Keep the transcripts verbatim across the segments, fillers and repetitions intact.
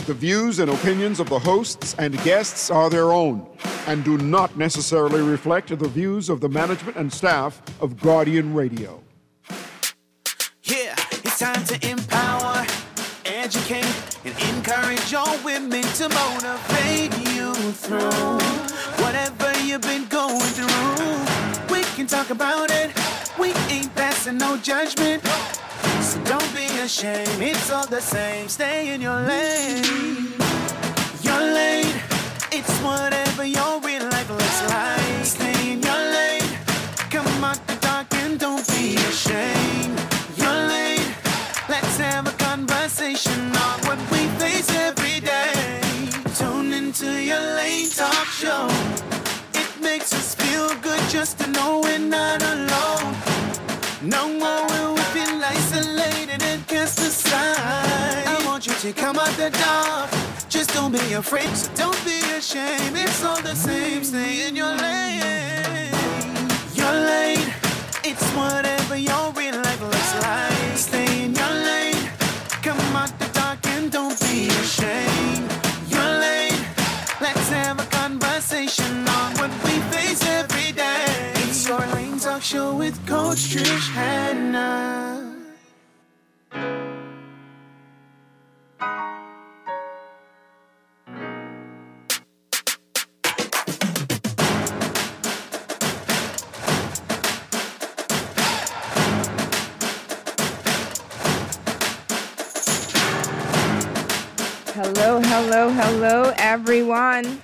The views and opinions of the hosts and guests are their own and do not necessarily reflect the views of the management and staff of Guardian Radio. Yeah, it's time to empower, educate, and encourage your women to motivate you through whatever you've been going through. We can talk about it. We ain't passing no judgment. So don't be ashamed. It's all the same. Stay in your lane. Your lane. It's whatever your real life looks like. Stay in your lane. Come out the dark and don't be ashamed. Your lane. Let's have a conversation on what we face every day. Tune into your lane talk show. It makes us feel good just to know we're not alone. No more will we feel isolated and cast aside. I want you to come out the dark. Just don't be afraid, so don't be ashamed. It's all the same, stay in your lane. Your lane, it's whatever your real life looks like. Stay in your lane, come out the dark and don't be ashamed. Your lane, let's have a conversation on what we face every day. It's your Lane Talk Show with Coach Trish Hannah. Hello, hello, hello, everyone.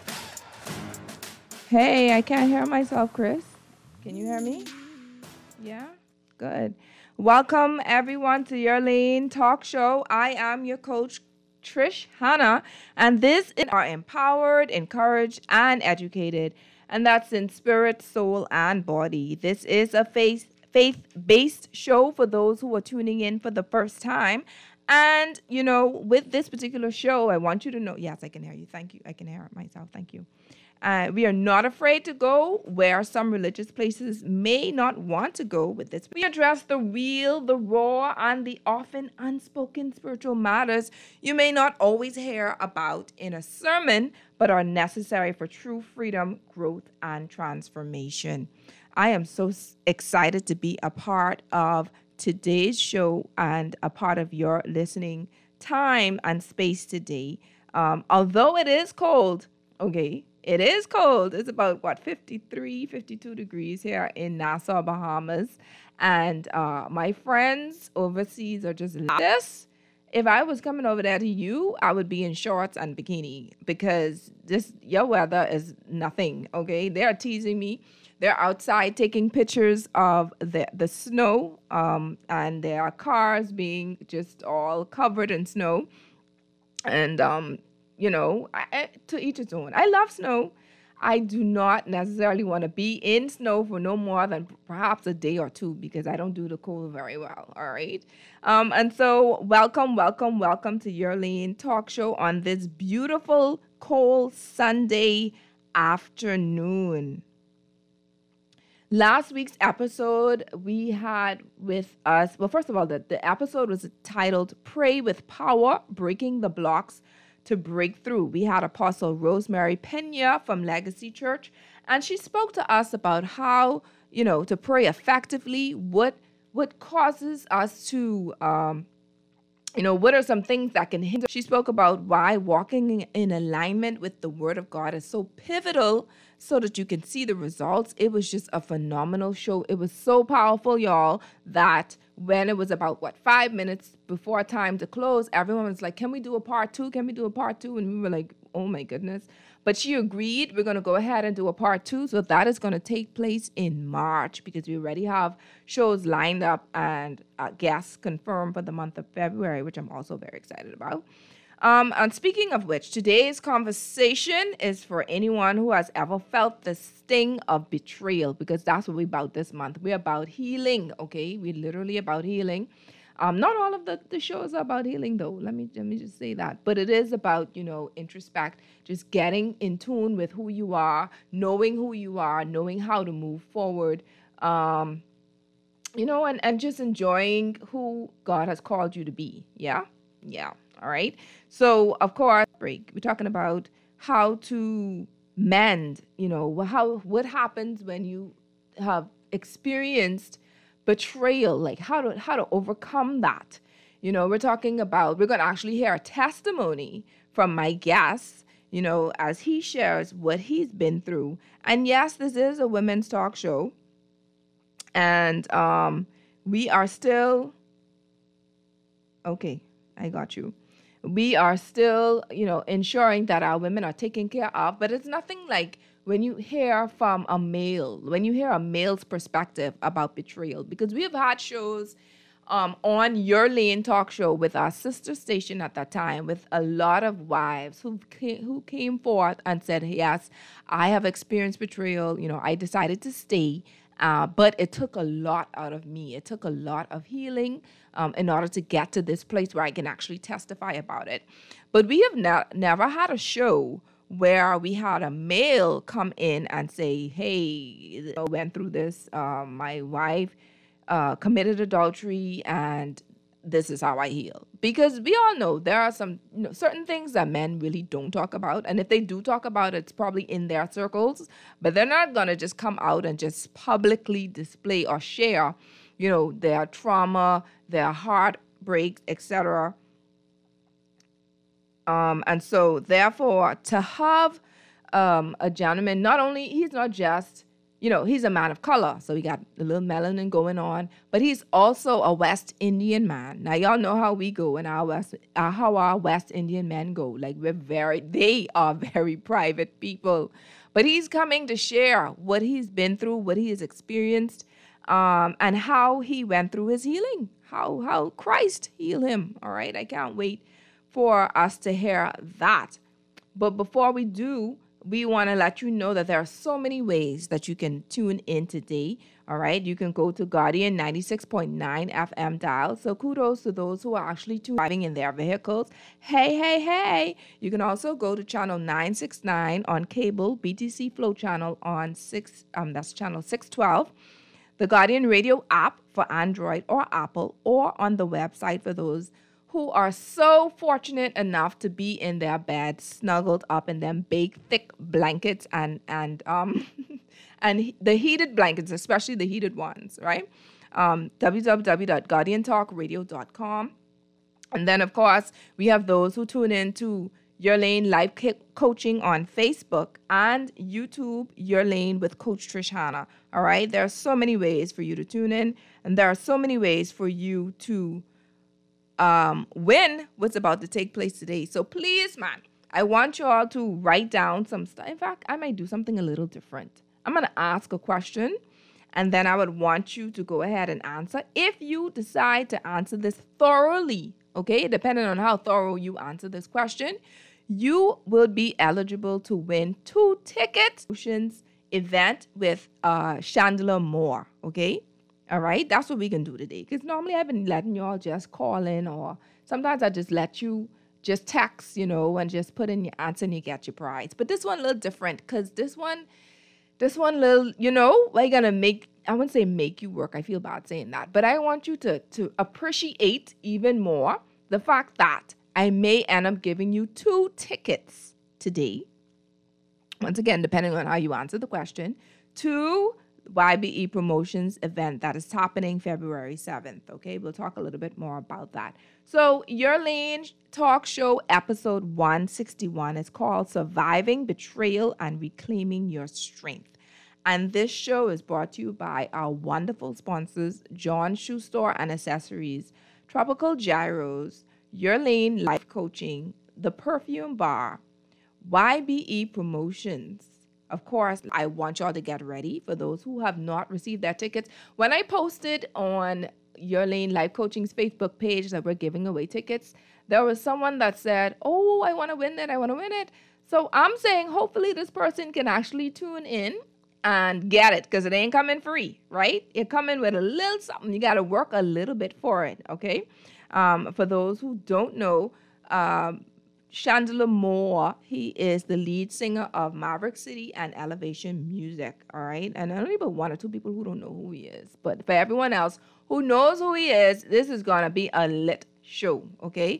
Hey, I can't hear myself, Chris. Can you hear me? Yeah? Good. Welcome, everyone, to your Lane Talk Show. I am your coach, Trish Hannah, and this is our empowered, encouraged, and educated, and that's in spirit, soul, and body. This is a faith, faith-based show for those who are tuning in for the first time. And, you know, with this particular show, I want you to know, yes, I can hear you. Thank you. I can hear it myself. Thank you. Uh, we are not afraid to go where some religious places may not want to go with this. We address the real, the raw, and the often unspoken spiritual matters you may not always hear about in a sermon, but are necessary for true freedom, growth, and transformation. I am so excited to be a part of today's show and a part of your listening time and space today. Um, although it is cold, okay, it is cold. It's about, what, fifty-three, fifty-two degrees here in Nassau, Bahamas. And uh, my friends overseas are just like this. If I was coming over there to you, I would be in shorts and bikini because this your weather is nothing, okay? They're teasing me. They're outside taking pictures of the, the snow, um, and there are cars being just all covered in snow. And, um, you know, I, I, to each its own. I love snow. I do not necessarily want to be in snow for no more than perhaps a day or two because I don't do the cold very well, all right? Um, and so welcome, welcome, welcome to Your Lane Talk Show on this beautiful, cold Sunday afternoon. Last week's episode, we had with us, well, first of all, the, the episode was titled Pray with Power, Breaking the Blocks to Breakthrough. We had Apostle Rosemary Pena from Legacy Church, and she spoke to us about how, you know, to pray effectively, what what causes us to, um, you know, what are some things that can hinder. She spoke about why walking in alignment with the Word of God is so pivotal so that you can see the results. It was just a phenomenal show. It was so powerful, y'all, that when it was about, what, five minutes before time to close, everyone was like, can we do a part two? Can we do a part two? And we were like, oh, my goodness. But she agreed. We're going to go ahead and do a part two. So that is going to take place in March because we already have shows lined up and uh, guests confirmed for the month of February, which I'm also very excited about. Um, and speaking of which, today's conversation is for anyone who has ever felt the sting of betrayal, because that's what we're about this month. We're about healing, okay? We're literally about healing. Um, not all of the, the shows are about healing, though. Let me let me just say that. But it is about, you know, introspect, just getting in tune with who you are, knowing who you are, knowing how to move forward, um, you know, and, and just enjoying who God has called you to be. Yeah? Yeah. All right. So, of course, break. We're talking about how to mend, you know, how what happens when you have experienced betrayal, like how to how to overcome that. You know, we're talking about, we're going to actually hear a testimony from my guest, you know, as he shares what he's been through. And yes, this is a women's talk show. And um, we are still, okay, I got you. We are still, you know, ensuring that our women are taken care of. But it's nothing like when you hear from a male, when you hear a male's perspective about betrayal, because we have had shows um, on Your Lane talk show with our sister station at that time, with a lot of wives who came, who came forth and said, yes, I have experienced betrayal. You know, I decided to stay, uh, but it took a lot out of me. It took a lot of healing um, in order to get to this place where I can actually testify about it. But we have ne- never had a show where we had a male come in and say, hey, I went through this, um, my wife uh, committed adultery, and this is how I heal. Because we all know there are some, you know, certain things that men really don't talk about. And if they do talk about it, it's probably in their circles, but they're not going to just come out and just publicly display or share, you know, their trauma, their heartbreak, et cetera. Um, and so, therefore, to have um, a gentleman, not only, he's not just, you know, he's a man of color, so he got a little melanin going on, but he's also a West Indian man. Now, y'all know how we go and our West, uh, how our West Indian men go. Like, we're very, they are very private people. But he's coming to share what he's been through, what he has experienced, um, and how he went through his healing, how how Christ healed him. All right, I can't wait for us to hear that. But before we do, we want to let you know that there are so many ways that you can tune in today. All right, you can go to Guardian ninety-six point nine F M dial. So kudos to those who are actually driving in their vehicles. Hey, hey, hey. You can also go to channel nine sixty-nine on cable, B T C Flow channel on six, um, that's channel six twelve. The Guardian Radio app for Android or Apple, or on the website for those who are so fortunate enough to be in their bed, snuggled up in them big, thick blankets and and um and the heated blankets, especially the heated ones, right? Um, w w w dot guardian talk radio dot com. And then, of course, we have those who tune in to Your Lane Life Coaching on Facebook and YouTube, Your Lane with Coach Trish Hanna. All right? There are so many ways for you to tune in, and there are so many ways for you to um, win what's about to take place today. So please, man, I want you all to write down some stuff. In fact, I might do something a little different. I'm going to ask a question, and then I would want you to go ahead and answer. If you decide to answer this thoroughly, okay, depending on how thorough you answer this question, you will be eligible to win two tickets event with uh, Chandler Moore, okay? All right, that's what we can do today. Because normally I've been letting y'all just call in, or sometimes I just let you just text, you know, and just put in your answer and you get your prize. But this one a little different, because this one, this one little, you know, we're going to make, I wouldn't say make you work. I feel bad saying that. But I want you to, to appreciate even more the fact that I may end up giving you two tickets today. Once again, depending on how you answer the question, to Y B E Promotions event that is happening February seventh. Okay, we'll talk a little bit more about that. So, Your Lane Talk Show episode one sixty-one is called Surviving Betrayal and Reclaiming Your Strength. And this show is brought to you by our wonderful sponsors, John Shoe Store and Accessories, Tropical Gyros, Your Lane Life Coaching, The Perfume Bar, Y B E Promotions. Of course, I want y'all to get ready for those who have not received their tickets. When I posted on Your Lane Life Coaching's Facebook page that we're giving away tickets, there was someone that said, oh, I want to win it, I want to win it. So I'm saying hopefully this person can actually tune in and get it, because it ain't coming free, right? You're coming with a little something. You got to work a little bit for it, okay? Um, for those who don't know, um, Chandler Moore, he is the lead singer of Maverick City and Elevation Music, all right? And I only about one or two people who don't know who he is. But for everyone else who knows who he is, this is going to be a lit show, okay?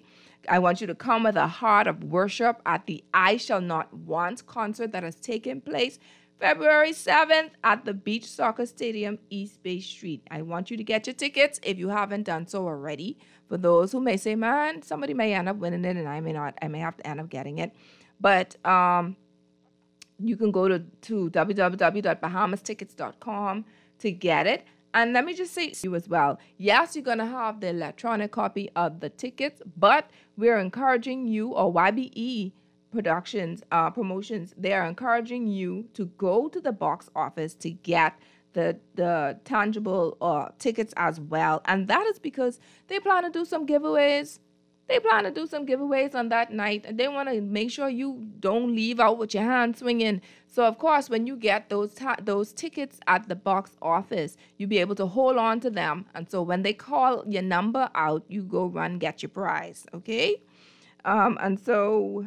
I want you to come with a heart of worship at the I Shall Not Want concert that has taken place February seventh at the Beach Soccer Stadium, East Bay Street. I want you to get your tickets if you haven't done so already. For those who may say, man, somebody may end up winning it and I may not. I may have to end up getting it. But um, you can go to, to w w w dot bahamas tickets dot com to get it. And let me just say to you as well, yes, you're going to have the electronic copy of the tickets, but we're encouraging you, or Y B E Productions uh, Promotions, they are encouraging you to go to the box office to get the the tangible uh, tickets as well. And that is because they plan to do some giveaways. They plan to do some giveaways on that night, and they want to make sure you don't leave out with your hand swinging. So, of course, when you get those ta- those tickets at the box office, you'll be able to hold on to them. And so when they call your number out, you go run, get your prize, okay? Um, and so,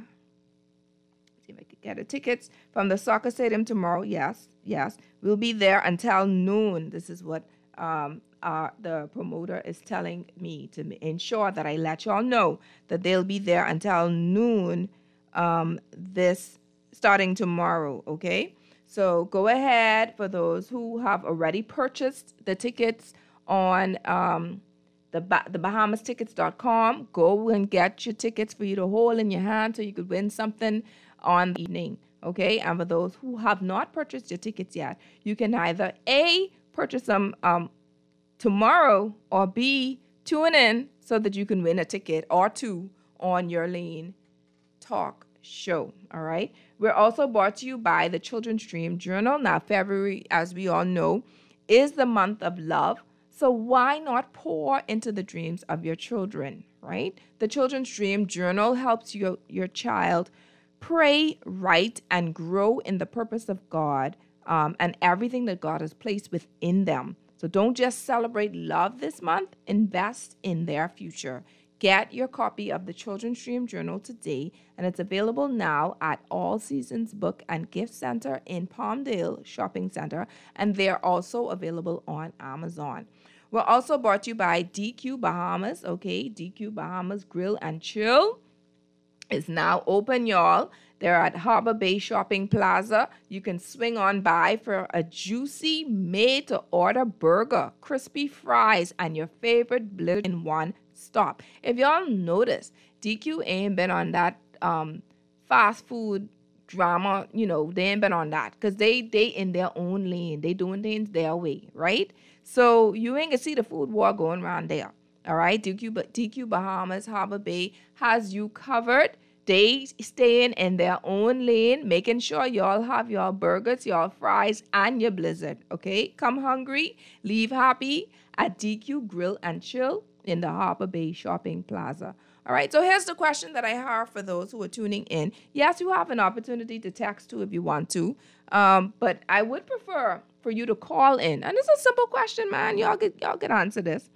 see if I could get the tickets from the soccer stadium tomorrow. Yes, yes. We'll be there until noon. This is what um, uh, the promoter is telling me to ensure that I let y'all know that they'll be there until noon um, this starting tomorrow, okay? So go ahead for those who have already purchased the tickets on um, the, ba- the bahamas tickets dot com. Go and get your tickets for you to hold in your hand so you could win something on the evening, okay? And for those who have not purchased your tickets yet, you can either A, purchase them um, tomorrow, or B, tune in so that you can win a ticket or two on Your Lane Talk Show, all right? We're also brought to you by the Children's Dream Journal. Now, February, as we all know, is the month of love. So why not pour into the dreams of your children, right? The Children's Dream Journal helps your, your child pray, write, and grow in the purpose of God um, and everything that God has placed within them. So don't just celebrate love this month, invest in their future. Get your copy of the Children's Dream Journal today, and it's available now at All Seasons Book and Gift Center in Palmdale Shopping Center, and they're also available on Amazon. We're also brought to you by D Q Bahamas, okay? D Q Bahamas Grill and Chill is now open, y'all. They're at Harbor Bay Shopping Plaza. You can swing on by for a juicy made-to-order burger, crispy fries, and your favorite blizzard in one stop. If y'all notice, D Q ain't been on that um, fast food drama. You know, they ain't been on that because they, they in their own lane. They doing things their way, right? So you ain't gonna see the food war going around there. All right, D Q, D Q Bahamas Harbor Bay has you covered. They staying in their own lane, making sure y'all have your burgers, your fries, and your blizzard, okay? Come hungry, leave happy at D Q Grill and Chill in the Harbor Bay Shopping Plaza. All right, so here's the question that I have for those who are tuning in. Yes, you have an opportunity to text too if you want to, um, but I would prefer for you to call in. And it's a simple question, man. Y'all could, y'all could answer this.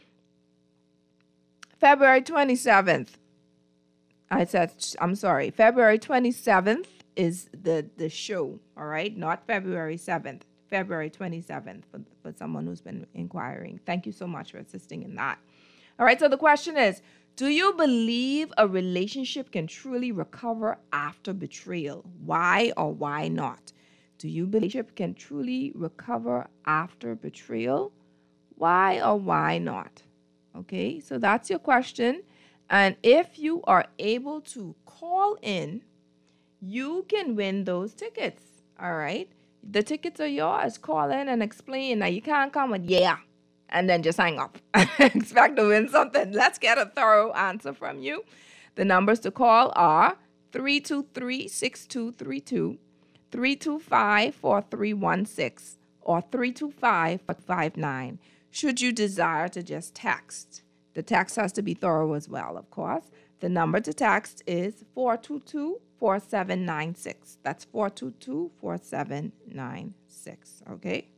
February twenty-seventh. I said, I'm sorry, February twenty-seventh is the, the show, all right? Not February seventh, February twenty-seventh for, for someone who's been inquiring. Thank you so much for assisting in that. All right, so the question is, do you believe a relationship can truly recover after betrayal? Why or why not? Do you believe a relationship can truly recover after betrayal? Why or why not? Okay, so that's your question. And if you are able to call in, you can win those tickets, all right? The tickets are yours. Call in and explain. Now, you can't come with, yeah, and then just hang up. Expect to win something. Let's get a thorough answer from you. The numbers to call are three two three, six two three two, three two five, four three one six, or three two five, four five nine. Should you desire to just text, the text has to be thorough as well, of course. The number to text is four two two, four seven nine six. That's four two two, four seven nine six, okay?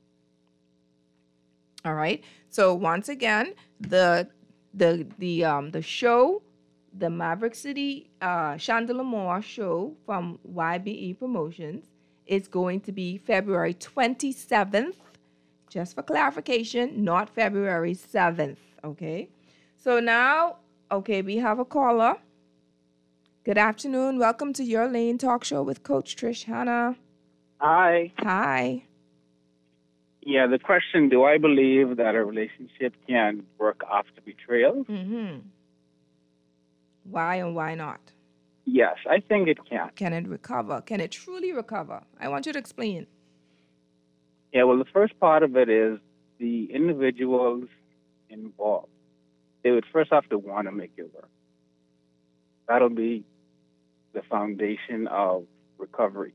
All right. So once again, the the the um the show, the Maverick City uh Chandelamore show from Y B E Promotions is going to be February twenty-seventh. Just for clarification, not February seventh, okay? So now Okay, we have a caller. Good afternoon. Welcome to Your Lane Talk Show with Coach Trish Hanna. Hi. Hi. Yeah, the question, do I believe that a relationship can work after betrayal? Mm-hmm. Why and why not? Yes, I think it can. Can it recover? Can it truly recover? I want you to explain. Yeah, well, the first part of it is the individuals involved. They would first have to want to make it work. That'll be the foundation of recovery.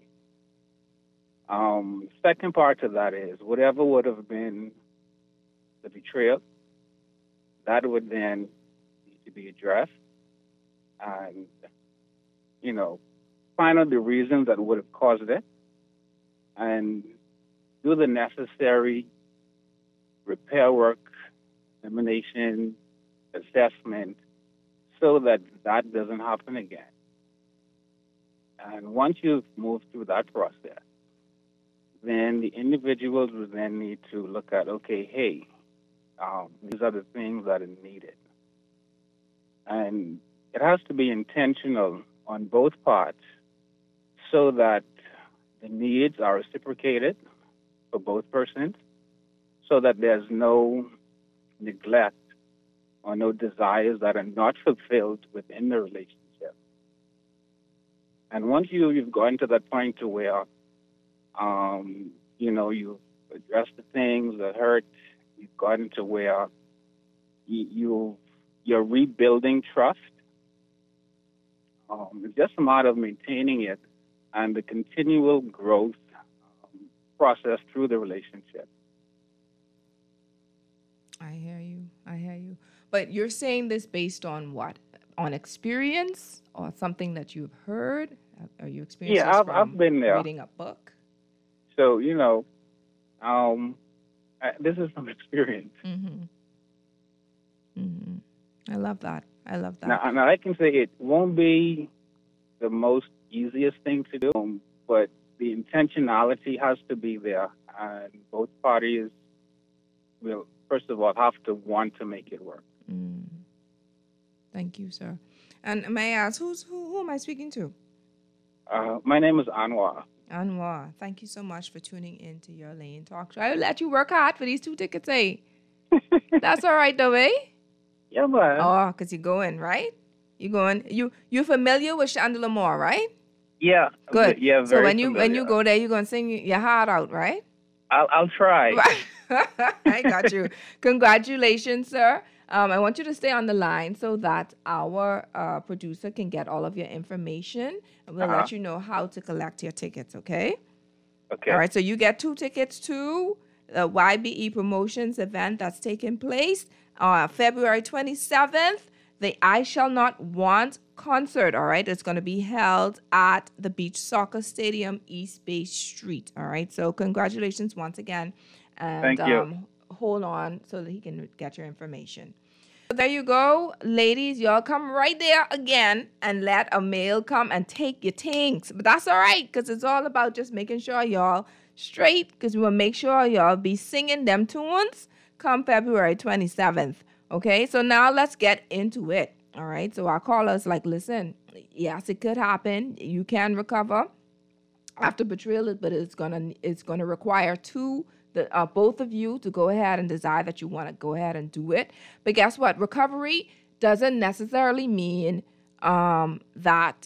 Um, second part to that is whatever would have been the betrayal, that would then need to be addressed and, you know, find out the reasons that would have caused it and do the necessary repair work, elimination, assessment, so that that doesn't happen again. And once you've moved through that process, then the individuals will then need to look at, okay, hey, um, these are the things that are needed. And it has to be intentional on both parts so that the needs are reciprocated for both persons, so that there's no neglect or no desires that are not fulfilled within the relationship. And once you, you've gotten to that point to where, um, you know, you've addressed the things that hurt, you've gotten to where you, you, you're rebuilding trust, um, it's just a matter of maintaining it and the continual growth um, process through the relationship. I hear you. I hear you. But you're saying this based on what? On experience or something that you've heard? Are you experiencing Yeah, I've, from I've been there. reading a book? So, you know, um, I, this is from experience. Mm-hmm. Mm-hmm. I love that. I love that. Now, now, I can say it won't be the most easiest thing to do, but the intentionality has to be there, and both parties will, first of all, have to want to make it work. Mm. Thank you, sir. And may I ask, who's, who, who am I speaking to? Uh, my name is Anwar. Anwar, thank you so much for tuning in to Your Lane Talk Show. I will let you work hard for these two tickets, eh? That's all right, though, eh? Yeah, man. Oh, because you're going, right? You're going. You, you're familiar with Chandler Moore, right? Yeah. Good. Yeah, very So when you familiar. when you go there, you're going to sing your heart out, right? I'll, I'll try. I got you. Congratulations, sir. Um, I want you to stay on the line so that our uh, producer can get all of your information. And we'll Uh-huh. let you know how to collect your tickets, okay? Okay. All right, so you get two tickets to the Y B E Promotions event that's taking place on uh, February twenty-seventh, the I Shall Not Want concert, all right? It's going to be held at the Beach Soccer Stadium, East Bay Street, all right? So congratulations once again. And, Thank you. Um, hold on so that he can get your information. So there you go, ladies. Y'all come right there again and let a male come and take your things. But that's all right, because it's all about just making sure y'all straight, because we will make sure y'all be singing them tunes come February twenty-seventh. Okay, so now let's get into it. All right, so our caller's like, listen, yes, it could happen. You can recover after betrayal, but it's gonna it's gonna require two the uh, both of you to go ahead and decide that you want to go ahead and do it. But guess what? Recovery doesn't necessarily mean um, that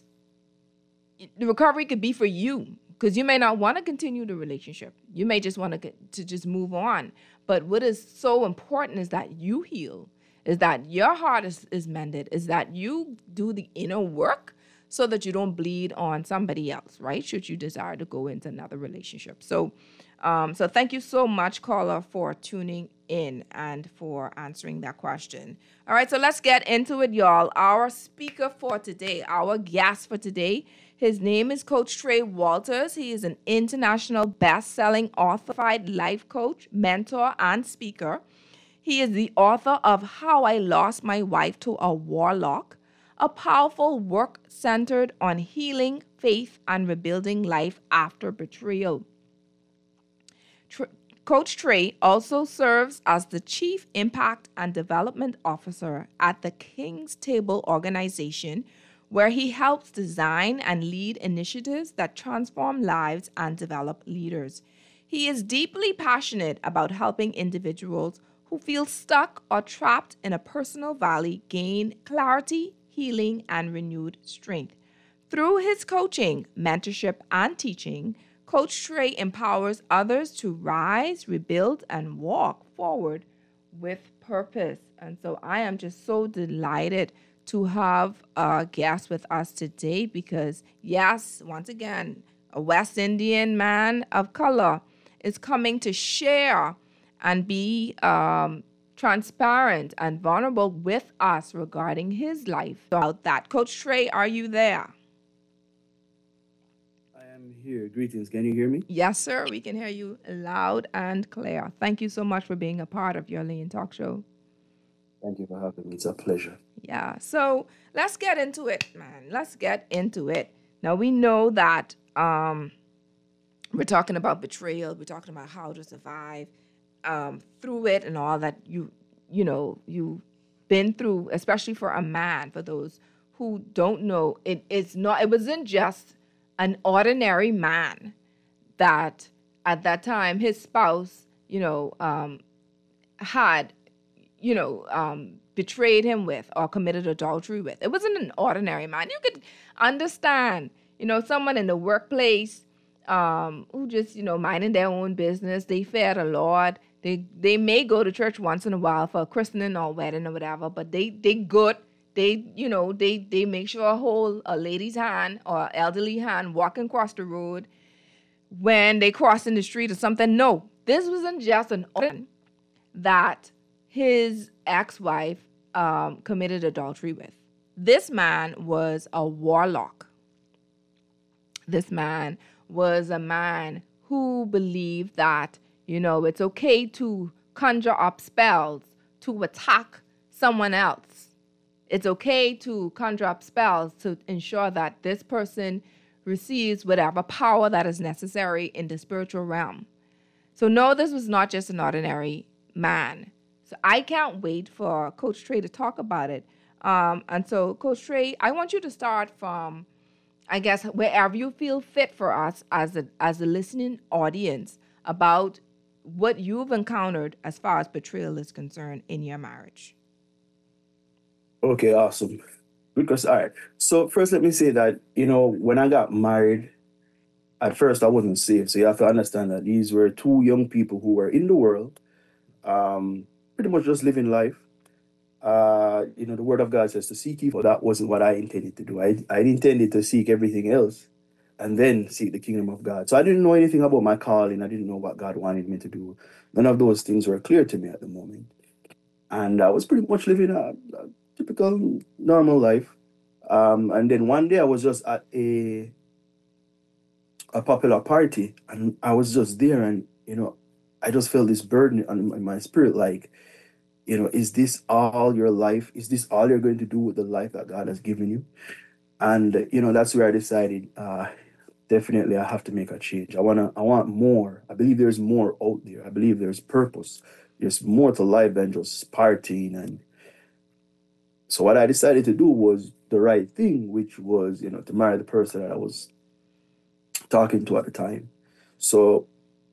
the recovery could be for you, because you may not want to continue the relationship. You may just want to get, to just move on. But what is so important is that you heal, is that your heart is, is mended, is that you do the inner work so that you don't bleed on somebody else, right? Should you desire to go into another relationship. So, um, so thank you so much, caller, for tuning in and for answering that question. All right, so let's get into it, y'all. Our speaker for today, our guest for today, his name is Coach Trey Walters. He is an international best-selling authorified life coach, mentor, and speaker. He is the author of How I Lost My Wife to a Warlock, a powerful work centered on healing, faith, and rebuilding life after betrayal. Tr- Coach Trey also serves as the Chief Impact and Development Officer at the King's Table organization, where he helps design and lead initiatives that transform lives and develop leaders. He is deeply passionate about helping individuals who feel stuck or trapped in a personal valley gain clarity, healing, and renewed strength. Through his coaching, mentorship, and teaching, Coach Trey empowers others to rise, rebuild, and walk forward with purpose. And so I am just so delighted to have a guest with us today because, yes, once again, a West Indian man of color is coming to share and be um, transparent and vulnerable with us regarding his life. So about that, Coach Trey, are you there? I am here. Greetings. Can you hear me? Yes, sir. We can hear you loud and clear. Thank you so much for being a part of Your Lane Talk Show. Thank you for having me. It's a pleasure. Yeah. So let's get into it, man. Let's get into it. Now, we know that um, we're talking about betrayal. We're talking about how to survive um, through it and all that you, you know, you've been through, especially for a man. For those who don't know, it, it's not, it wasn't just an ordinary man that at that time his spouse, you know, um, had, you know, um, betrayed him with or committed adultery with. It wasn't an ordinary man. You could understand, you know, someone in the workplace um, who just, you know, minding their own business. They fear the Lord. They they may go to church once in a while for a christening or wedding or whatever, but they they good. They, you know, they they make sure hold a lady's hand or elderly hand walking across the road when they cross in the street or something. No, this wasn't just an order that his ex-wife um, committed adultery with. This man was a warlock. This man was a man who believed that, you know, it's okay to conjure up spells to attack someone else. It's okay to conjure up spells to ensure that this person receives whatever power that is necessary in the spiritual realm. So no, this was not just an ordinary man. So I can't wait for Coach Trey to talk about it. Um, and so, Coach Trey, I want you to start from, I guess, wherever you feel fit for us as a as a listening audience about what you've encountered as far as betrayal is concerned in your marriage. Okay, awesome. Because, all right. So first, let me say that, you know, when I got married, at first I wasn't saved. So you have to understand that these were two young people who were in the world, um, pretty much just living life. Uh, you know, the word of God says to seek ye, but that wasn't what I intended to do. I, I intended to seek everything else and then seek the kingdom of God. So I didn't know anything about my calling. I didn't know what God wanted me to do. None of those things were clear to me at the moment. And I was pretty much living a, a typical, normal life. Um, and then one day I was just at a a popular party, and I was just there, and, you know, I just felt this burden on in my spirit, like, you know, is this all your life? Is this all you're going to do with the life that God has given you? And, you know, that's where I decided, uh, definitely I have to make a change. I wanna, I want more. I believe there's more out there. I believe there's purpose. There's more to life than just partying. And so what I decided to do was the right thing, which was, you know, to marry the person that I was talking to at the time. So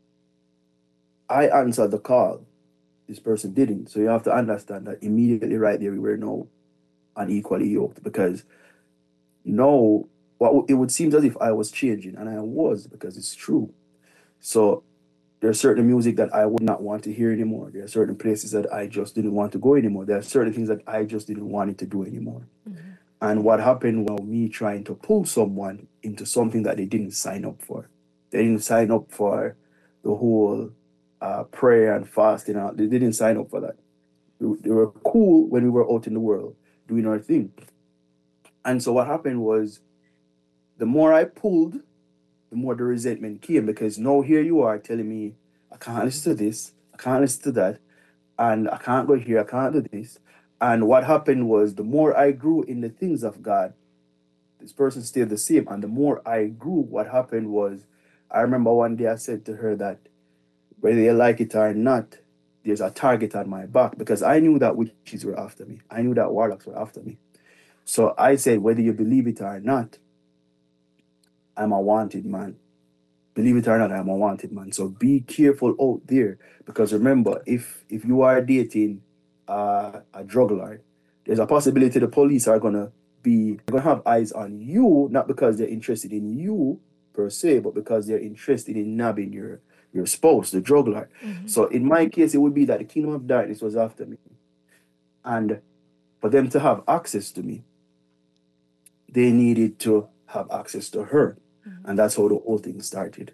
I answered the call. This person didn't. So you have to understand that immediately right there, we were now unequally yoked, because no, what it would seem as if I was changing, and I was, because it's true. So there's certain music that I would not want to hear anymore. There are certain places that I just didn't want to go anymore. There are certain things that I just didn't want it to do anymore. Mm-hmm. And what happened was me trying to pull someone into something that they didn't sign up for. They didn't sign up for the whole uh, prayer and fasting. They didn't sign up for that. They were cool when we were out in the world doing our thing. And so what happened was, the more I pulled, the more the resentment came, because now here you are telling me, I can't listen to this, I can't listen to that, and I can't go here, I can't do this. And what happened was, the more I grew in the things of God, this person stayed the same. And the more I grew, what happened was, I remember one day I said to her that whether you like it or not, there's a target on my back because I knew that witches were after me. I knew that warlocks were after me. So I said, whether you believe it or not, I'm a wanted man. Believe it or not, I'm a wanted man. So be careful out there because remember, if if you are dating uh, a drug lord, there's a possibility the police are gonna be gonna have eyes on you, not because they're interested in you per se, but because they're interested in nabbing your your spouse, the drug lord. Mm-hmm. So in my case, it would be that the kingdom of darkness was after me, and for them to have access to me, they needed to have access to her. Mm-hmm. And that's how the whole thing started.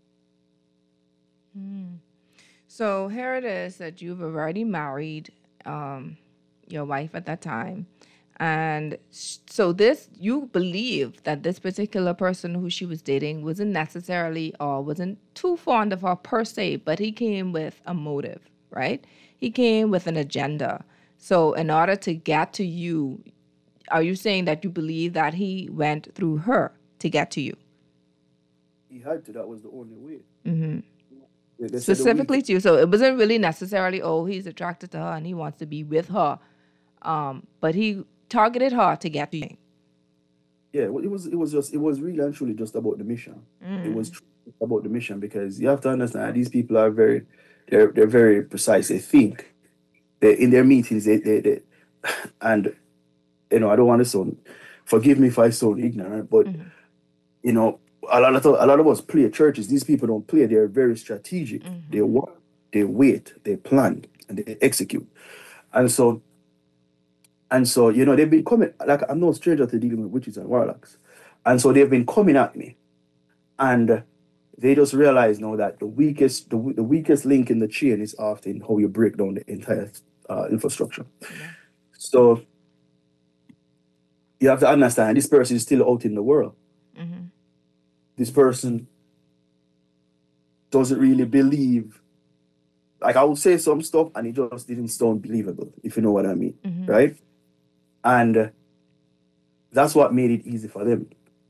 Mm. So here it is that you've already married um, your wife at that time. And so this, you believe that this particular person who she was dating wasn't necessarily or wasn't too fond of her per se, but he came with a motive, right? He came with an agenda. So in order to get to you, are you saying that you believe that he went through her to get to you? He had to. That was the only way. Mm-hmm. They, they Specifically to you. So it wasn't really necessarily, oh, he's attracted to her and he wants to be with her. Um, but he targeted her to get to you. Yeah, well, it was it was just it was really and truly just about the mission. Mm. It was about the mission because you have to understand these people are very they're they're very precise. They think they in their meetings they they, they and you know I don't want to sound forgive me if I sound ignorant, but mm-hmm. you know a lot of a lot of us play churches. These people don't play. They're very strategic. Mm-hmm. They work, they wait, they plan, and they execute. And so. And so, you know, they've been coming, like, I'm no stranger to dealing with witches and warlocks. And so they've been coming at me. And they just realize now that the weakest the, the weakest link in the chain is often how you break down the entire uh, infrastructure. Yeah. So you have to understand this person is still out in the world. Mm-hmm. This person doesn't really believe. Like, I would say some stuff and it just didn't sound believable, if you know what I mean, mm-hmm. right? And that's what made it easy for them.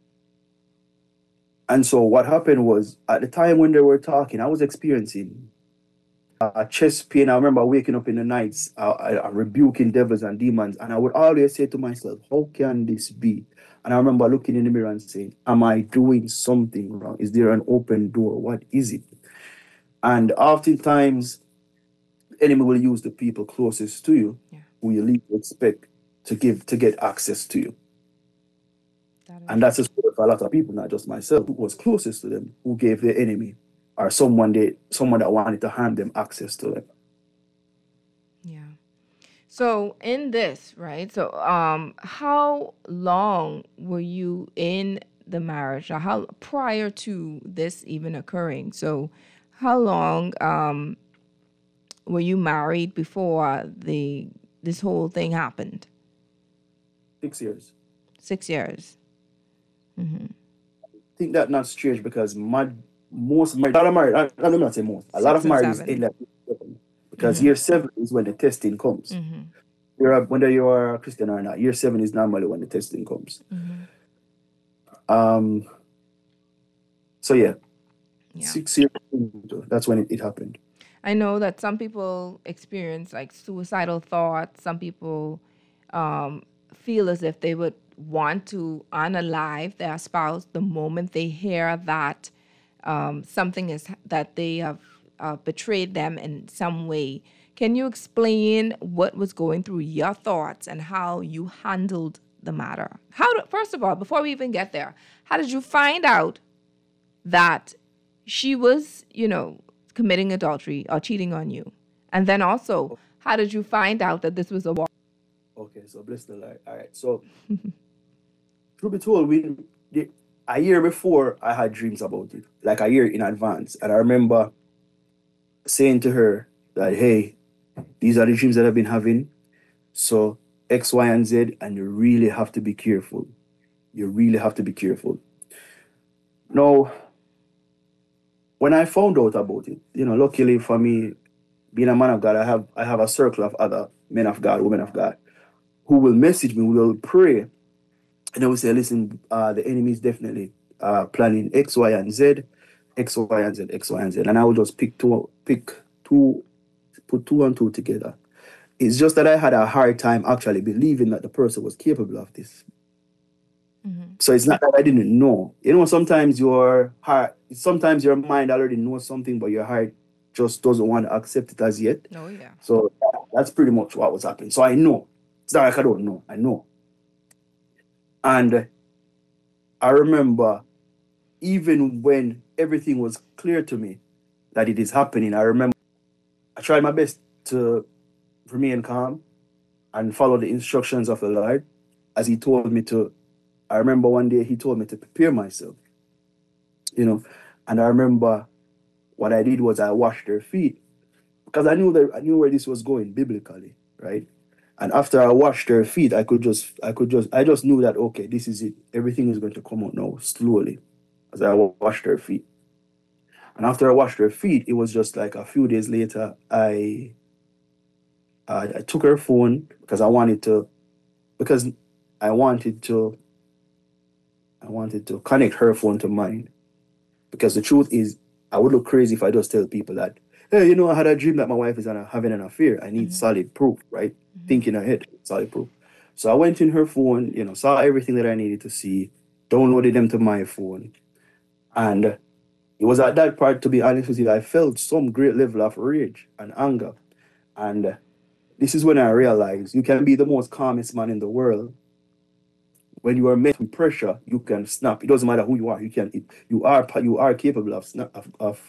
And so what happened was, at the time when they were talking, I was experiencing a chest pain. I remember waking up in the nights, uh, uh, rebuking devils and demons. And I would always say to myself, how can this be? And I remember looking in the mirror and saying, am I doing something wrong? Is there an open door? What is it? And oftentimes, the enemy will use the people closest to you, yeah. who you least expect to give to get access to you. That and that's just for a lot of people, not just myself, who was closest to them, who gave their enemy or someone they someone that wanted to hand them access to them. Yeah. So in this, right? So um how long were you in the marriage, or how prior to this even occurring? So how long um were you married before the this whole thing happened? Six years. Six years. Mm-hmm. I think that's not strange because my, most married, a lot of married, I, I don't not say most, a Six lot of marriages end at year seven because mm-hmm. year seven is when the testing comes. Mm-hmm. You're a, whether you are a Christian or not, year seven is normally when the testing comes. Mm-hmm. Um. So yeah, yeah. six years. That's when it, it happened. I know that some people experience like suicidal thoughts. Some people um, feel as if they would want to unalive their spouse the moment they hear that um, something is that they have uh, betrayed them in some way. Can you explain what was going through your thoughts and how you handled the matter? How do, first of all, before we even get there, how did you find out that she was, you know, committing adultery or cheating on you? And then also, how did you find out that this was a war? Okay, so bless the Lord. All right, so truth be told, we the, a year before I had dreams about it, like a year in advance. And I remember saying to her that, hey, these are the dreams that I've been having. So X, Y, and Z, and you really have to be careful. You really have to be careful. Now, when I found out about it, you know, luckily for me, being a man of God, I have I have a circle of other men of God, women of God, who will message me, will pray, and they will say, listen, uh, the enemy is definitely uh, planning X, Y, and Z, X, Y, and Z, X, Y, and Z. And I would just pick two, pick two, put two and two together. It's just that I had a hard time actually believing that the person was capable of this. Mm-hmm. So it's not that I didn't know. You know, sometimes your heart, sometimes your mind already knows something, but your heart just doesn't want to accept it as yet. Oh, yeah. So that's pretty much what was happening. So I know. It's not like I don't know. I know. And I remember, even when everything was clear to me that it is happening, I remember I tried my best to remain calm and follow the instructions of the Lord as he told me to. I remember one day he told me to prepare myself, you know, and I remember what I did was I washed their feet because I knew that I knew where this was going biblically, right? And after I washed their feet, I could just, I could just, I just knew that, okay, this is it. Everything is going to come out now slowly as I washed their feet. And after I washed her feet, it was just like a few days later, I, I, I took her phone because I wanted to, because I wanted to, I wanted to connect her phone to mine. Because the truth is, I would look crazy if I just tell people that, hey, you know, I had a dream that my wife is having an affair. I need mm-hmm. solid proof, right? Mm-hmm. Thinking ahead, solid proof. So I went in her phone, you know, saw everything that I needed to see, downloaded them to my phone. And it was at that part, to be honest with you, I felt some great level of rage and anger. And this is when I realized you can be the most calmest man in the world. When you are met with pressure, you can snap. It doesn't matter who you are. You can. It, you are. You are capable of snap, of, of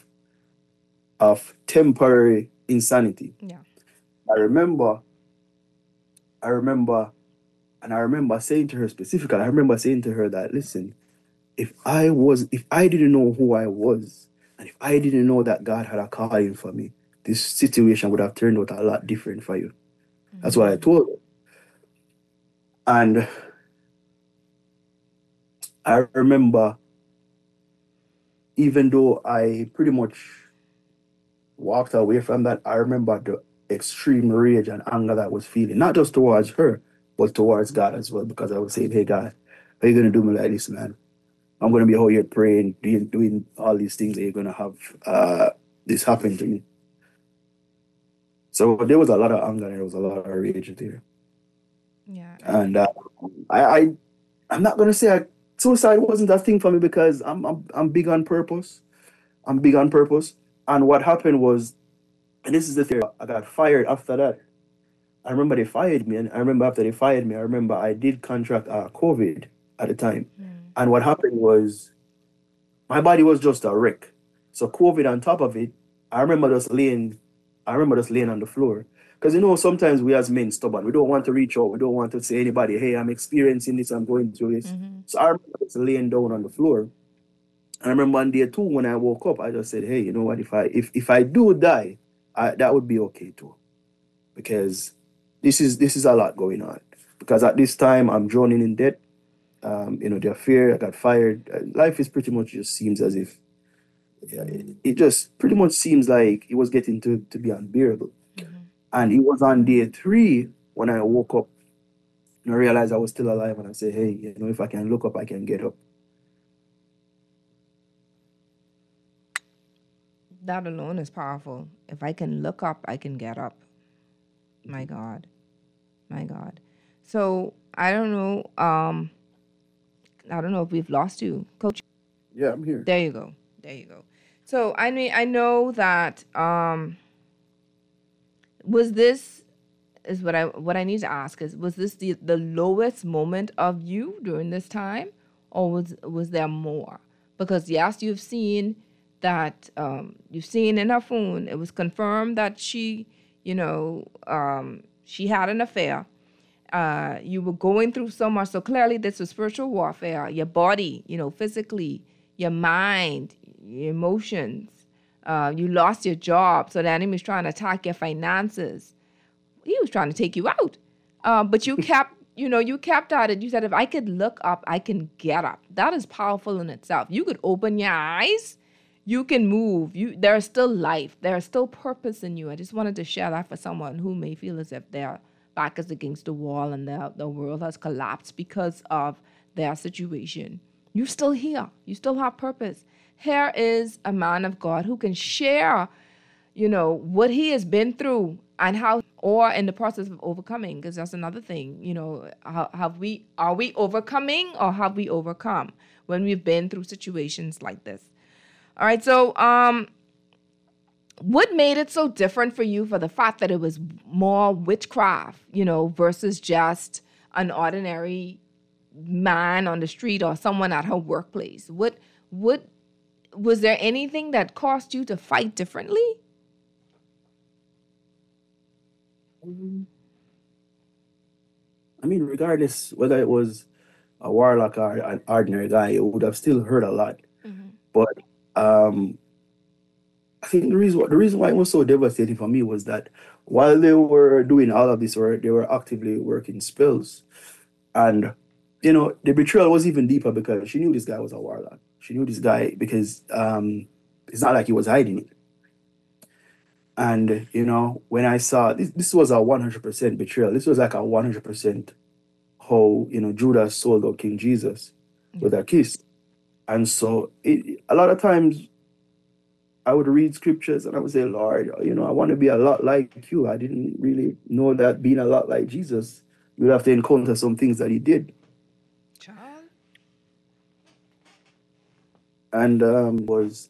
of temporary insanity. Yeah. I remember. I remember, and I remember saying to her specifically. I remember saying to her that, listen, if I was, if I didn't know who I was, and if I didn't know that God had a calling for me, this situation would have turned out a lot different for you. Mm-hmm. That's what I told her. And I remember, even though I pretty much walked away from that, I remember the extreme rage and anger that I was feeling, not just towards her, but towards God as well, because I was saying, hey, God, how are you going to do me like this, man? I'm going to be out here praying, doing, doing all these things that you're going to have uh, this happen to me. So there was a lot of anger and there was a lot of rage there. Yeah. And uh, I, I, I'm not going to say I, suicide wasn't a thing for me because I'm, I'm I'm big on purpose. I'm big on purpose. And what happened was, and this is the thing, I got fired after that. I remember they fired me, and I remember after they fired me, I remember I did contract uh, COVID at the time. Mm. And what happened was, my body was just a wreck. So COVID on top of it, I remember just laying, I remember just laying on the floor. Because, you know, sometimes we as men stubborn. We don't want to reach out. We don't want to say anybody, hey, I'm experiencing this, I'm going through this. Mm-hmm. So I remember just laying down on the floor. And I remember on day two, when I woke up, I just said, hey, you know what, if I if, if I do die, I, that would be okay too. Because this is this is a lot going on. Because at this time, I'm drowning in debt. Um, you know, the affair, I got fired. Life is pretty much just seems as if, yeah, it, it just pretty much seems like it was getting to, to be unbearable. Mm-hmm. And it was on day three when I woke up and I realized I was still alive, and I said, hey, you know, if I can look up, I can get up. That alone is powerful. If I can look up, I can get up. My God. My God. So I don't know. Um, I don't know if we've lost you, Coach. Yeah, I'm here. There you go. There you go. So I mean, I know that um, was this is what I what I need to ask is was this the, the lowest moment of you during this time, or was was there more? Because yes, you've seen that um, you've seen in her phone, it was confirmed that she, you know, um, she had an affair. Uh, you were going through so much. So clearly this was spiritual warfare. Your body, you know, physically, your mind, your emotions. Uh, you lost your job. So the enemy was trying to attack your finances. He was trying to take you out. Uh, but you kept, you know, you kept at it. You said, if I could look up, I can get up. That is powerful in itself. You could open your eyes. You can move. You There is still life. There is still purpose in you. I just wanted to share that for someone who may feel as if their back is against the wall and the, the world has collapsed because of their situation. You're still here. You still have purpose. here is a man of God who can share, you know, what he has been through and how, or in the process of overcoming, because that's another thing, you know, how, have we, are we overcoming or have we overcome when we've been through situations like this? All right, so um, what made it so different for you for the fact that it was more witchcraft, you know, versus just an ordinary man on the street or someone at her workplace? What, what, was there anything that caused you to fight differently? I mean, regardless whether it was a warlock or an ordinary guy, it would have still hurt a lot. Mm-hmm. But um, I think the reason the reason why it was so devastating for me was that while they were doing all of this work, they were actively working spells. And, you know, the betrayal was even deeper because she knew this guy was a warlock. She knew this guy because um, it's not like he was hiding it. And, you know, when I saw this, this was a one hundred percent betrayal. This was like a one hundred percent how, you know, Judas sold out King Jesus with a kiss. And so it, a lot of times I would read scriptures and I would say, Lord, you know, I want to be a lot like you. I didn't really know that being a lot like Jesus, you would have to encounter some things that he did. Child. And um, was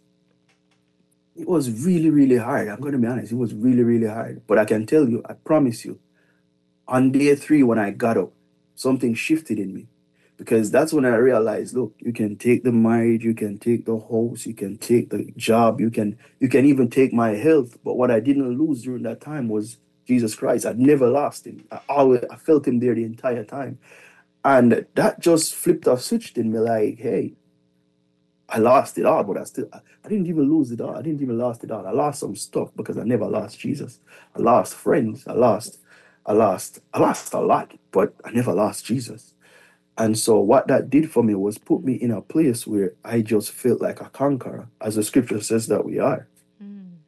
it was really, really hard. I'm going to be honest. It was really, really hard. But I can tell you, I promise you, on day three when I got up, something shifted in me. Because that's when I realized, look, you can take the marriage, you can take the house, you can take the job, you can you can even take my health. But what I didn't lose during that time was Jesus Christ. I'd never lost him. I always I felt him there the entire time. And that just flipped or switched in me like, hey, I lost it all, but I still I, I didn't even lose it all. I didn't even lost it all. I lost some stuff because I never lost Jesus. I lost friends. I lost, I lost, I lost a lot, but I never lost Jesus. And so what that did for me was put me in a place where I just felt like a conqueror, as the scripture says that we are. Mm.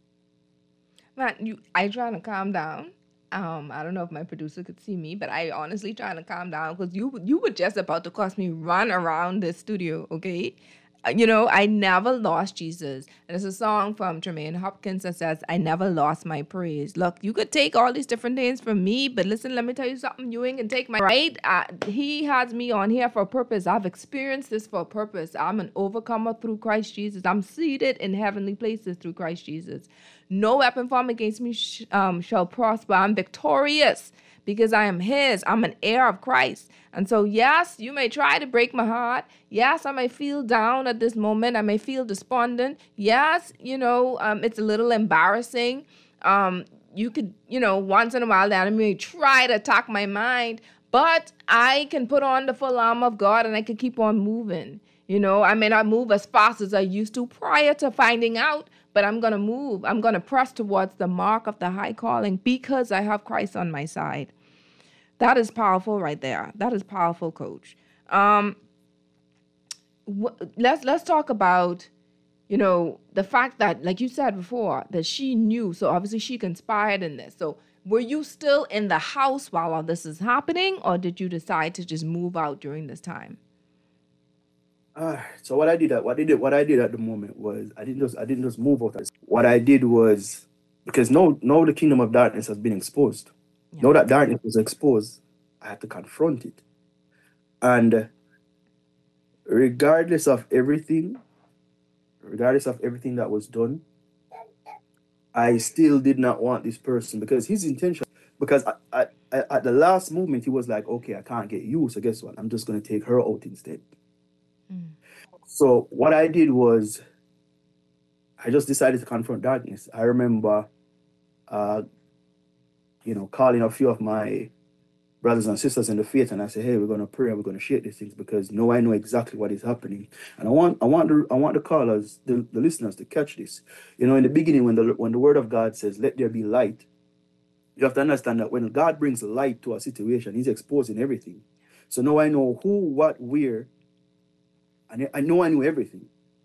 Man, you, I trying to calm down. Um, I don't know if my producer could see me, but I honestly trying to calm down because you you were just about to cause me run around the studio, okay? Uh, You know, I never lost Jesus. And it's a song from Tremaine Hopkins that says, I never lost my praise. Look, you could take all these different things from me, but listen, let me tell you something. You ain't gonna take my right. Uh, he has me on here for a purpose. I've experienced this for a purpose. I'm an overcomer through Christ Jesus. I'm seated in heavenly places through Christ Jesus. No weapon formed against me sh- um, shall prosper. I'm victorious because I am his. I'm an heir of Christ. And so, yes, you may try to break my heart. Yes, I may feel down at this moment. I may feel despondent. Yes, you know, um, it's a little embarrassing. Um, you could, you know, once in a while, the enemy may try to attack my mind, but I can put on the full armor of God and I can keep on moving. You know, I may not move as fast as I used to prior to finding out, but I'm going to move. I'm going to press towards the mark of the high calling because I have Christ on my side. That is powerful right there. That is powerful, Coach. Um, wh- let's let's talk about, you know, the fact that, like you said before, that she knew. So obviously she conspired in this. So were you still in the house while all this is happening, or did you decide to just move out during this time? Uh, so what I did at what I did what I did at the moment was I didn't just I didn't just move out. What I did was because now now the kingdom of darkness has been exposed. Yeah. Now that darkness was exposed, I had to confront it. And regardless of everything, regardless of everything that was done, I still did not want this person because his intention, because I, I, I, at the last moment, he was like, okay, I can't get you. So guess what? I'm just going to take her out instead. Mm. So what I did was I just decided to confront darkness. I remember, uh, you know, calling a few of my brothers and sisters in the faith, and I said, "Hey, we're going to pray. We're going to share these things because now I know exactly what is happening." And I want, I want, the, I want the callers, the, the listeners, to catch this. You know, in the beginning, when the when the Word of God says, "Let there be light," you have to understand that when God brings light to a situation, He's exposing everything. So now I know who, what, where. And I know I knew everything.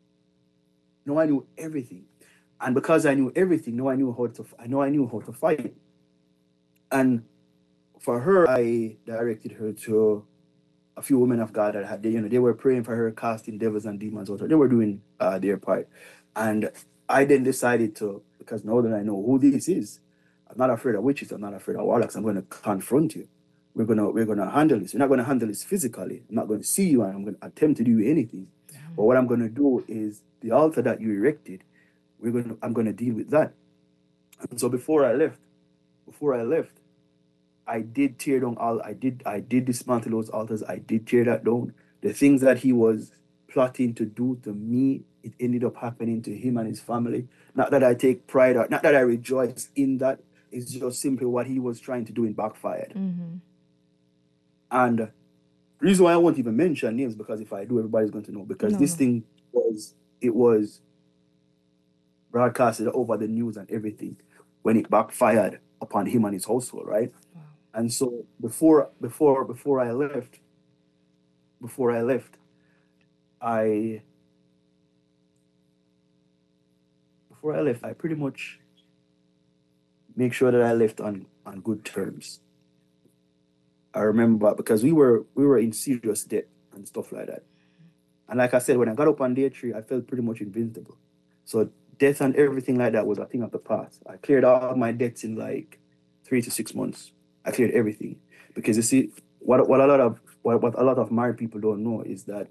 No, I knew everything, and because I knew everything, now I knew how to. I know I knew how to fight. And for her, I directed her to a few women of God that had, you know, they were praying for her, casting devils and demons out. They were doing uh, their part. And I then decided to, because now that I know who this is, I'm not afraid of witches, I'm not afraid of warlocks, I'm going to confront you. We're going to we're going to handle this. We're not going to handle this physically. I'm not going to see you and I'm going to attempt to do anything. Mm-hmm. But what I'm going to do is the altar that you erected, we're going to, I'm going to deal with that. And so before I left, before I left, I did tear down all, I did, I did dismantle those altars. I did tear that down. The things that he was plotting to do to me, it ended up happening to him and his family. Not that I take pride or not that I rejoice in that. It's just simply what he was trying to do and backfired. Mm-hmm. And the reason why I won't even mention names, because if I do, everybody's going to know. Because no. this thing was, it was broadcasted over the news and everything when it backfired upon him and his household, right? Wow. And so before before before I left, before I left, I before I left, I pretty much make sure that I left on, on good terms. I remember because we were we were in serious debt and stuff like that. And like I said, when I got up on day three, I felt pretty much invincible. So death and everything like that was a thing of the past. I cleared all my debts in like three to six months. I cleared everything. Because you see, what what a lot of what, what a lot of married people don't know is that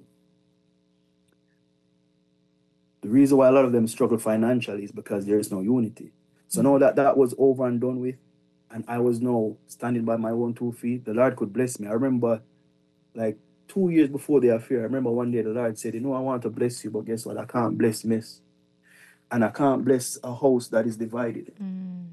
the reason why a lot of them struggle financially is because there is no unity. So now that that was over and done with, and I was now standing by my own two feet, the Lord could bless me. I remember like two years before the affair, I remember one day the Lord said, you know, I want to bless you, but guess what? I can't bless mess. And I can't bless a house that is divided. Mm.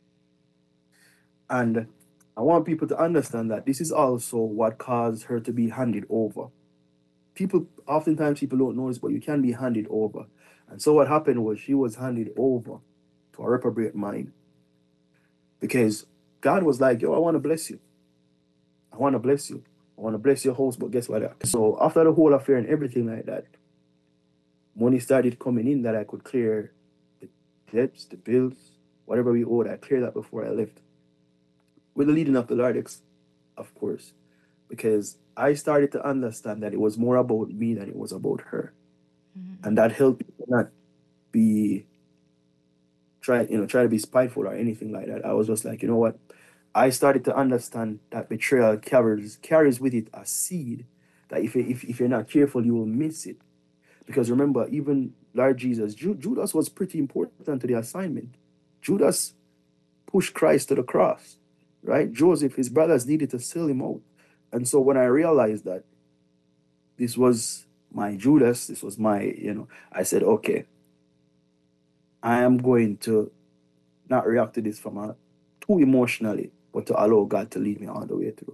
And I want people to understand that this is also what caused her to be handed over. People, oftentimes people don't know this, but you can be handed over. And so what happened was she was handed over to a reprobate mind. Because God was like, yo, I want to bless you. I want to bless you. I want to bless your house, but guess what? So after the whole affair and everything like that, money started coming in that I could clear the debts, the bills, whatever we owed. I cleared that before I left. With the leading of the Lord, of course. Because I started to understand that it was more about me than it was about her. Mm-hmm. And that helped me not be try, you know, try to be spiteful or anything like that. I was just like, you know what? I started to understand that betrayal carries carries with it a seed that if if if you're not careful, you will miss it. Because remember, even Lord Jesus, Ju- Judas was pretty important to the assignment. Judas pushed Christ to the cross, right? Joseph, his brothers needed to sell him out. And so when I realized that this was my Judas, this was my, you know, I said, okay, I am going to not react to this from a, too emotionally, but to allow God to lead me all the way through.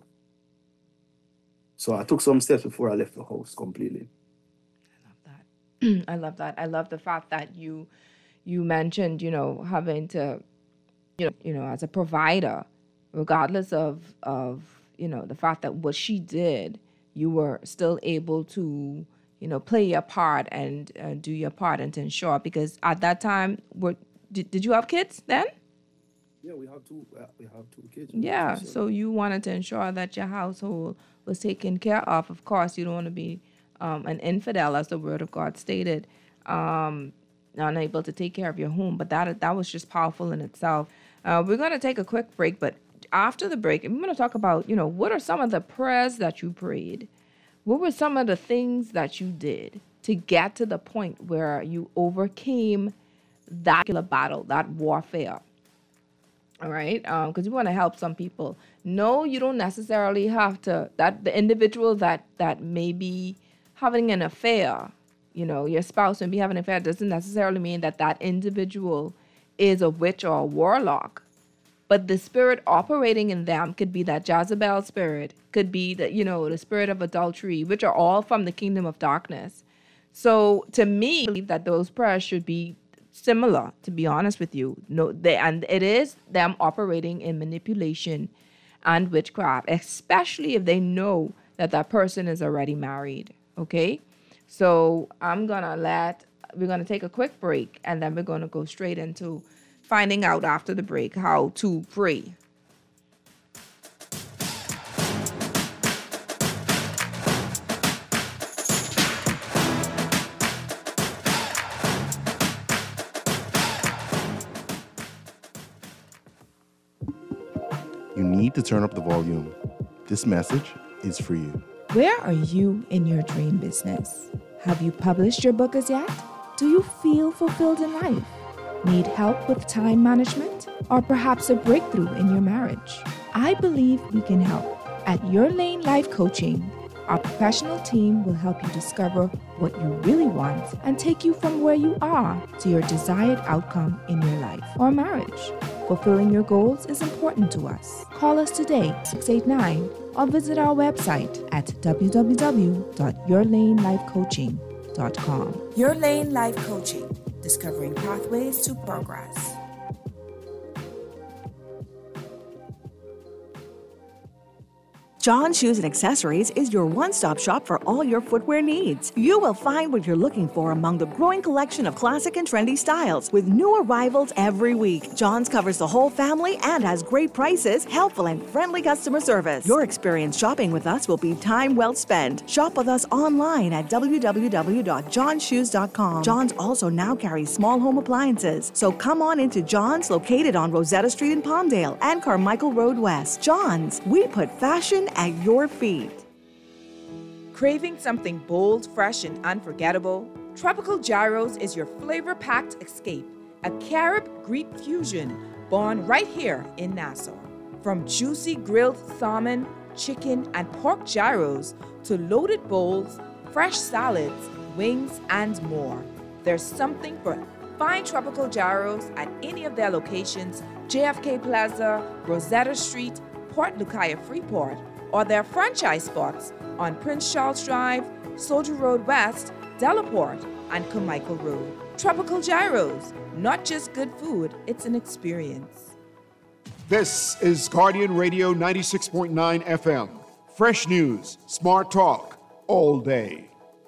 So I took some steps before I left the house completely. I love that. I love that. I love the fact that you you mentioned, you know, having to, you know, you know, as a provider, regardless of of you know the fact that what she did, you were still able to, you know, play your part and uh, do your part and to ensure, because at that time, were did, did you have kids then? Yeah, we have two. Uh, we have two kids. Yeah, two, so you wanted to ensure that your household was taken care of. Of course, you don't want to be um, an infidel, as the Word of God stated, um, unable to take care of your home. But that that was just powerful in itself. Uh, we're going to take a quick break, but after the break, I'm going to talk about, you know, what are some of the prayers that you prayed? What were some of the things that you did to get to the point where you overcame that particular battle, that warfare? All right, because um, we want to help some people. No, you don't necessarily have to. That the individual that that may be having an affair, you know, your spouse may be having an affair, doesn't necessarily mean that that individual is a witch or a warlock. But the spirit operating in them could be that Jezebel spirit, could be the, you know, the spirit of adultery, which are all from the kingdom of darkness. So to me, I believe that those prayers should be similar, to be honest with you. No, they, and it is them operating in manipulation and witchcraft, especially if they know that that person is already married. Okay, so I'm gonna let we're gonna take a quick break, and then we're gonna go straight into finding out after the break how to pray. you need to turn up the volume. This message is for you. Where are you in your dream business? Have you published your book as yet? Do you feel fulfilled in life? Need help with time management? Or perhaps a breakthrough in your marriage? I believe we can help. At Your Lane Life Coaching, our professional team will help you discover what you really want and take you from where you are to your desired outcome in your life or marriage. Fulfilling your goals is important to us. Call us today, six eight nine, or visit our website at w w w dot your lane life coaching dot com. Your Lane Life Coaching, discovering pathways to progress. John Shoes and Accessories is your one-stop shop for all your footwear needs. You will find what you're looking for among the growing collection of classic and trendy styles with new arrivals every week. John's covers the whole family and has great prices, helpful and friendly customer service. Your experience shopping with us will be time well spent. Shop with us online at w w w dot john shoes dot com. John's also now carries small home appliances, so come on into John's, located on Rosetta Street in Palmdale and Carmichael Road West. John's, we put fashion at your feet. Craving something bold, fresh, and unforgettable? Tropical Gyros is your flavor-packed escape, a Carib-Greek fusion born right here in Nassau. From juicy grilled salmon, chicken, and pork gyros to loaded bowls, fresh salads, wings, and more. There's something for fine tropical gyros at any of their locations: J F K Plaza, Rosetta Street, Port Lucaya Freeport, or their franchise spots on Prince Charles Drive, Soldier Road West, Delaport, and Carmichael Road. Tropical Gyros, not just good food, it's an experience. This is Guardian Radio ninety-six point nine F M. Fresh news, smart talk, all day.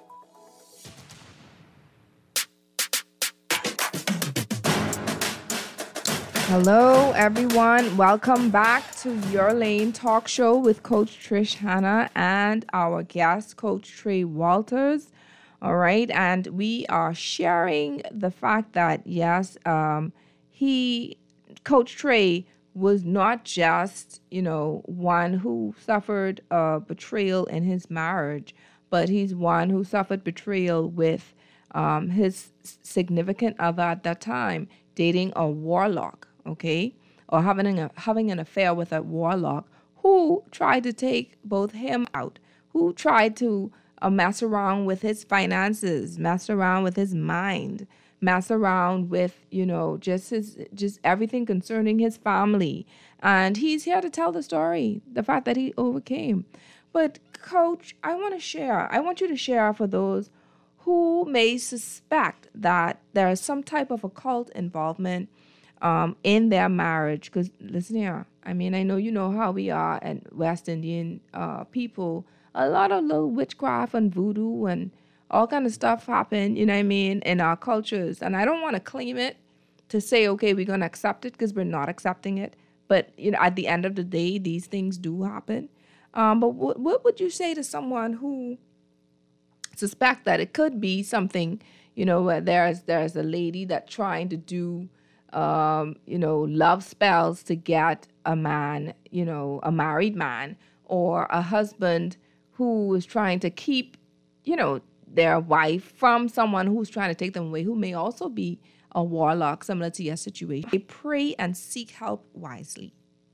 Hello, everyone. Welcome back to Your Lane Talk Show with Coach Trish Hanna and our guest, Coach Trey Walters. All right, and we are sharing the fact that, yes, um, he, Coach Trey, was not just, you know, one who suffered a betrayal in his marriage, but he's one who suffered betrayal with um, his significant other at that time, dating a warlock. Okay, or having a, having an affair with a warlock who tried to take both him out, who tried to uh, mess around with his finances, mess around with his mind, mess around with, you know, just his, just everything concerning his family. And he's here to tell the story, the fact that he overcame. But Coach, I want to share, I want you to share for those who may suspect that there is some type of occult involvement Um, in their marriage. Because listen here, I mean, I know you know how we are and West Indian uh, people. A lot of little witchcraft and voodoo and all kind of stuff happen, you know what I mean, in our cultures. And I don't want to claim it to say, okay, we're going to accept it, because we're not accepting it. But, you know, at the end of the day, these things do happen. Um, but what, what would you say to someone who suspect that it could be something, you know, where there's, there's a lady that's trying to do Um, you know, love spells to get a man, you know, a married man, or a husband who is trying to keep, you know, their wife from someone who's trying to take them away, who may also be a warlock, similar to your situation. They pray and seek help wisely.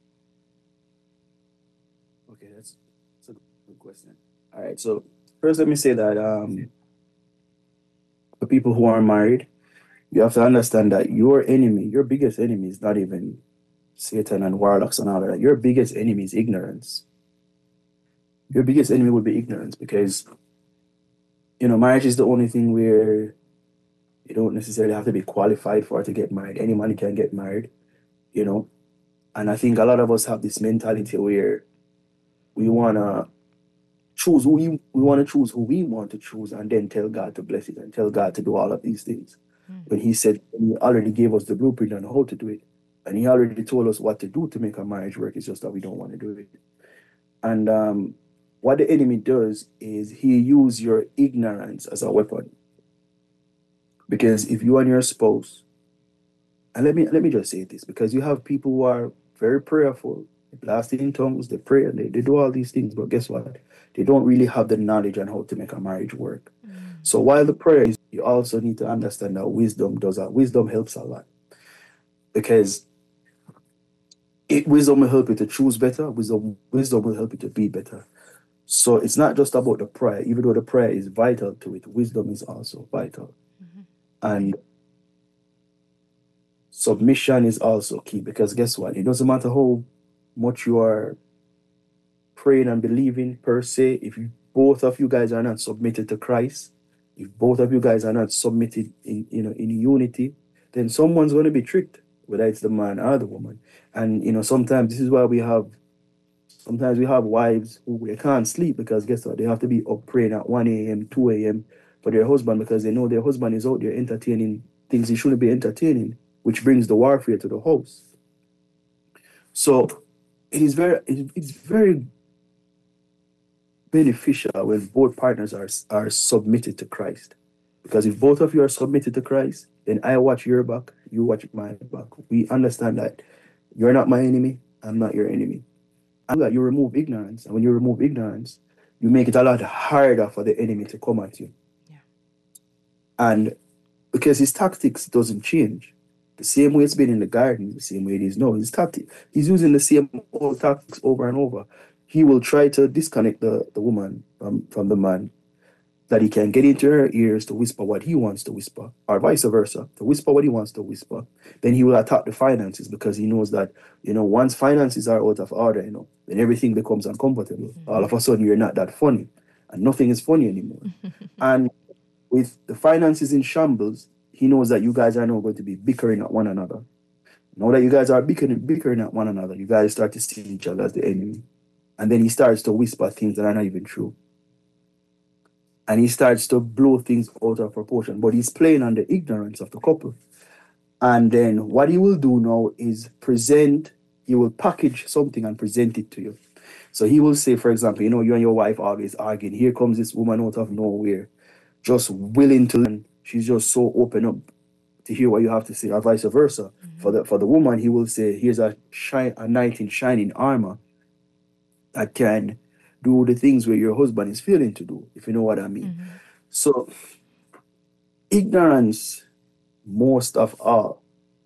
Okay, that's, that's a good question. All right, so first let me say that um, for people who are married, you have to understand that your enemy, your biggest enemy is not even Satan and warlocks and all of that. Your biggest enemy is ignorance. Your biggest enemy would be ignorance, because, you know, marriage is the only thing where you don't necessarily have to be qualified for to get married. Anyone can get married, you know. And I think a lot of us have this mentality where we want to choose who we, we want to choose who we want to choose, and then tell God to bless it and tell God to do all of these things. When he said, he already gave us the blueprint on how to do it. And he already told us what to do to make a marriage work. It's just that we don't want to do it. And um, what the enemy does is he uses your ignorance as a weapon. Because if you and your spouse, and let me let me just say this, because you have people who are very prayerful, blast in tongues, they pray, and they, they do all these things. But guess what? They don't really have the knowledge on how to make a marriage work. Mm. So while the prayer is, you also need to understand that wisdom does that. Wisdom helps a lot. Because it, wisdom will help you to choose better. Wisdom, wisdom will help you to be better. So it's not just about the prayer. Even though the prayer is vital to it, wisdom is also vital. Mm-hmm. And submission is also key, because guess what? It doesn't matter how much you are praying and believing per se, if you, both of you guys are not submitted to Christ, if both of you guys are not submitted in, you know, in unity, then someone's going to be tricked, whether it's the man or the woman. And, you know, sometimes this is why we have, sometimes we have wives who they can't sleep because guess what? They have to be up praying at one a.m., two a.m. for their husband because they know their husband is out there entertaining things he shouldn't be entertaining, which brings the warfare to the house. So it is very, it's very beneficial when both partners are, are submitted to Christ. Because if both of you are submitted to Christ, then I watch your back, you watch my back. We understand that you're not my enemy, I'm not your enemy. And that you remove ignorance. And when you remove ignorance, you make it a lot harder for the enemy to come at you. Yeah. And because his tactics doesn't change. The same way it's been in the garden, the same way it is now. His tactic, he's using the same old tactics over and over. He will try to disconnect the, the woman from, from the man, that he can get into her ears to whisper what he wants to whisper, or vice versa, to whisper what he wants to whisper. Then he will attack the finances because he knows that, you know, once finances are out of order, you know, then everything becomes uncomfortable. Mm-hmm. All of a sudden, you're not that funny, and nothing is funny anymore. And with the finances in shambles, he knows that you guys are now going to be bickering at one another. Now that you guys are bickering, bickering at one another, you guys start to see each other as the enemy. And then he starts to whisper things that are not even true. And he starts to blow things out of proportion. But he's playing on the ignorance of the couple. And then what he will do now is present, he will package something and present it to you. So he will say, for example, you know, you and your wife always arguing. Here comes this woman out of nowhere, just willing to learn. She's just so open up to hear what you have to say, or vice versa. Mm-hmm. For the for the woman, he will say, here's a, shine, a knight in shining armor that can do the things where your husband is failing to do, if you know what I mean. Mm-hmm. So ignorance, most of all,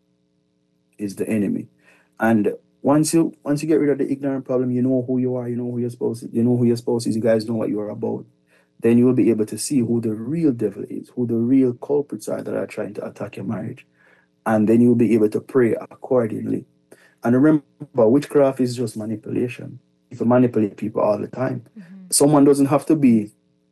is the enemy. And once you once you get rid of the ignorant problem, you know who you are, you know who you're supposed to, you know who your spouse is, you guys know what you are about. Then you will be able to see who the real devil is, who the real culprits are that are trying to attack your marriage. And then you'll be able to pray accordingly. And remember, witchcraft is just manipulation. People manipulate people all the time. Mm-hmm. Someone doesn't have to be,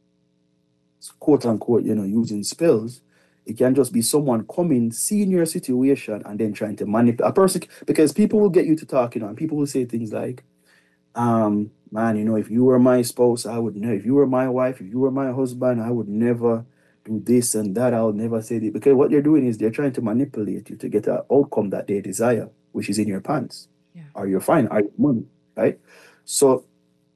quote unquote, you know, using spells. It can just be someone coming, seeing your situation, and then trying to manipulate a person. Because people will get you to talk, you know, and people will say things like, um, man, you know, if you were my spouse, I would never, if you were my wife, if you were my husband, I would never do this and that. I would never say this. Because what they're doing is they're trying to manipulate you to get an outcome that they desire, which is in your pants, yeah, or your fine, or your money, right? So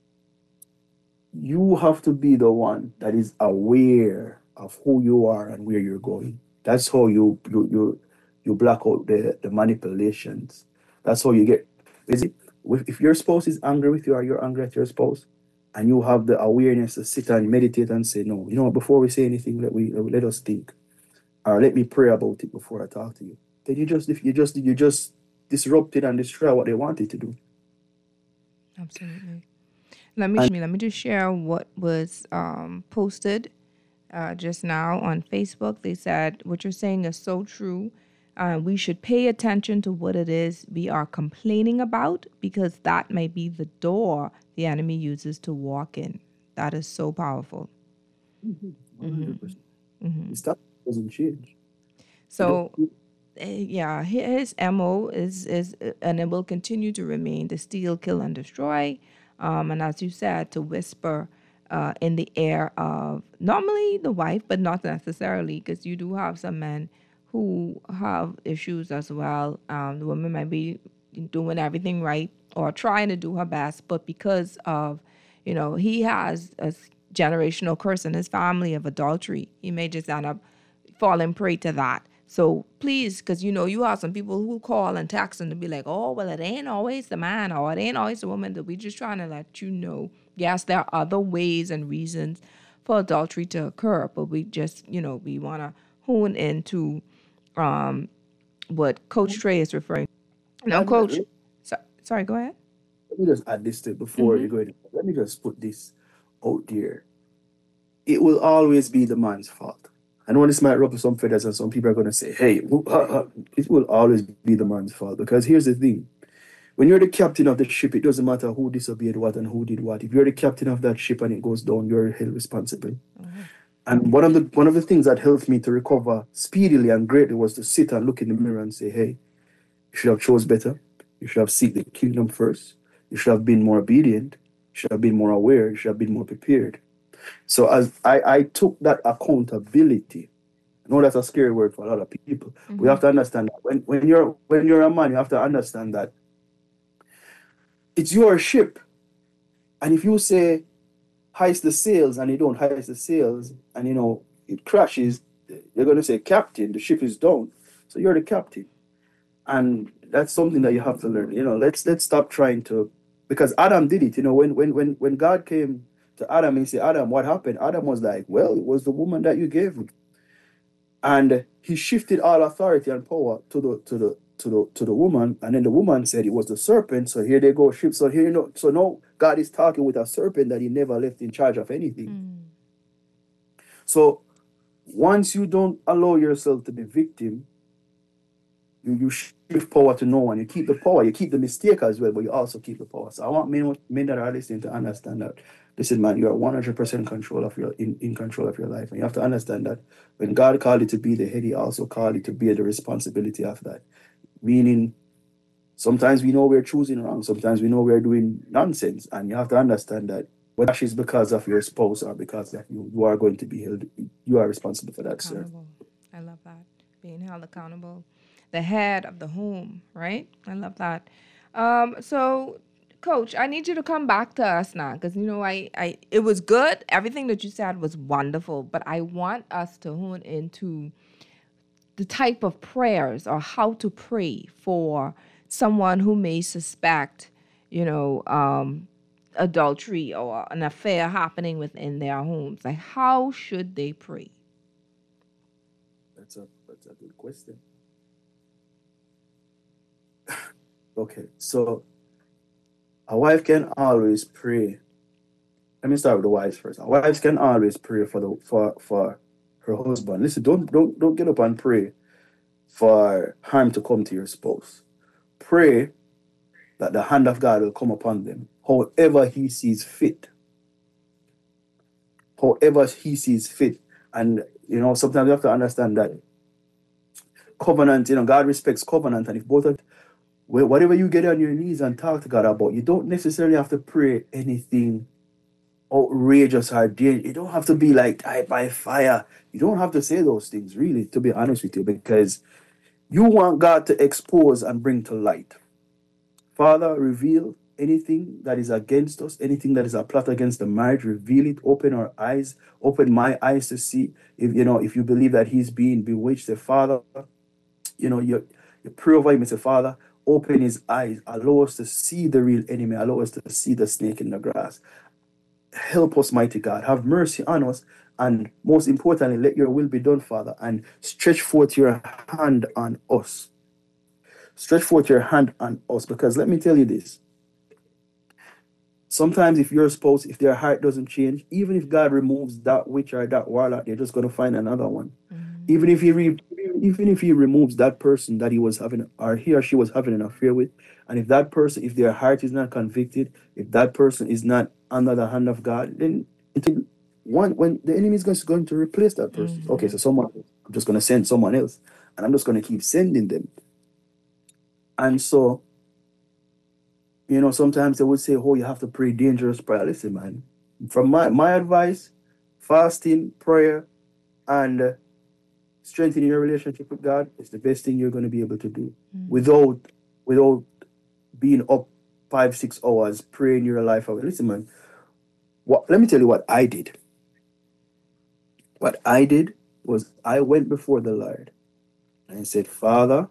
you have to be the one that is aware of who you are and where you're going. That's how you you you, you block out the, the manipulations. That's how you get. Is it, if your spouse is angry with you, or you're angry at your spouse, and you have the awareness to sit and meditate and say, no, you know, before we say anything, let we let us think, or let me pray about it before I talk to you. Then you just if you just you just disrupted and destroy what they wanted to do. Absolutely. Let me and, let me just share what was um, posted uh, just now on Facebook. They said what you're saying is so true. Uh, we should pay attention to what it is we are complaining about, because that may be the door the enemy uses to walk in. That is so powerful. Mm-hmm. one hundred percent. Mm-hmm. Stuff doesn't change. So, uh, yeah, his M O is, is, and it will continue to remain, to steal, kill, and destroy. Um, and as you said, to whisper uh, in the ear of normally the wife, but not necessarily, because you do have some men who have issues as well. Um, the woman might be doing everything right or trying to do her best, but because of, you know, he has a generational curse in his family of adultery, he may just end up falling prey to that. So please, because you know, you have some people who call and text and to be like, oh, well, it ain't always the man or it ain't always the woman. That we just trying to let you know, yes, there are other ways and reasons for adultery to occur, but we just, you know, we want to hone into um, what Coach Trey is referring to. Now, And let, Coach, let- so, sorry, go ahead. let me just add this to it before you go in. Let me just put this out there. It will always be the man's fault. I know this might ruffle some feathers, and some people are going to say, hey, who- uh, uh," it will always be the man's fault. Because here's the thing. When you're the captain of the ship, it doesn't matter who disobeyed what and who did what. If you're the captain of that ship and it goes down, you're held responsible. And one of the one of the things that helped me to recover speedily and greatly was to sit and look in the mirror and say, hey, you should have chose better. You should have seek the kingdom first. You should have been more obedient. You should have been more aware. You should have been more prepared. So as I, I took that accountability. I know that's a scary word for a lot of people. Mm-hmm. We have to understand that when, when you're when you're a man, you have to understand that it's your ship. And if you say heist the sails and you don't heist the sails and you know it crashes, you're gonna say, Captain, the ship is down. So you're the captain. And that's something that you have to learn. You know, let's let's stop trying to, because Adam did it. You know, when when when when God came to Adam and he said, Adam, what happened? Adam was like, well, it was the woman that you gave me. And he shifted all authority and power to the to the to the to the woman, and then the woman said it was the serpent. So here they go, ship. So here you know, so now God is talking with a serpent that he never left in charge of anything. Mm. So once you don't allow yourself to be victim, you, you shift power to no one. You keep the power, you keep the mistake as well, but you also keep the power. So I want men, men that are listening to understand that, listen, man, you are one hundred percent control of your in, in control of your life. And you have to understand that when God called you to be the head, he also called you to bear the responsibility of that. Meaning, sometimes we know we're choosing wrong, sometimes we know we're doing nonsense, and you have to understand that whether it's because of your spouse or because of you, you are going to be held, you are responsible for that, sir. Accountable. I love that. Being held accountable. The head of the home, right? I love that. Um, so, Coach, I need you to come back to us now because, you know, I, I, it was good. Everything that you said was wonderful, but I want us to hone into the type of prayers or how to pray for someone who may suspect, you know, um, adultery or an affair happening within their homes. Like, how should they pray? That's a that's a good question. Okay, so a wife can always pray. Let me start with the wives first. A wife can always pray for the for for her husband. Listen, don't don't don't get up and pray for harm to come to your spouse. Pray that the hand of God will come upon them, however he sees fit. However he sees fit. And you know, sometimes you have to understand that covenant, you know, God respects covenant, and if both of whatever you get on your knees and talk to God about, you don't necessarily have to pray anything outrageous or dangerous. You don't have to be like died by fire. You don't have to say those things, really, to be honest with you, because you want God to expose and bring to light. Father, reveal anything that is against us, anything that is a plot against the marriage, reveal it, open our eyes, open my eyes to see. If you know, if you believe that he's being bewitched, the Father, you know, you you pray over him and say, Father, open his eyes, allow us to see the real enemy, allow us to see the snake in the grass. Help us, mighty God, have mercy on us, and most importantly, let your will be done, Father, and stretch forth your hand on us. Stretch forth your hand on us, because let me tell you this. Sometimes if your spouse, if their heart doesn't change, even if God removes that witch or that warlock, they're just going to find another one. Mm-hmm. Even if he re- even if he removes that person that he was having, or he or she was having an affair with, and if that person, if their heart is not convicted, if that person is not under the hand of God, then until one when the enemy is going to replace that person. Mm-hmm. Okay, so someone, I'm just going to send someone else, and I'm just going to keep sending them. And so, you know, sometimes they would say, oh, you have to pray dangerous prayer. Listen, man, from my, my advice, fasting, prayer, and uh, strengthening your relationship with God is the best thing you're going to be able to do. Mm-hmm. without without being up five, six hours praying your life away. Listen, man, what, let me tell you what I did. What I did was I went before the Lord And I said, Father,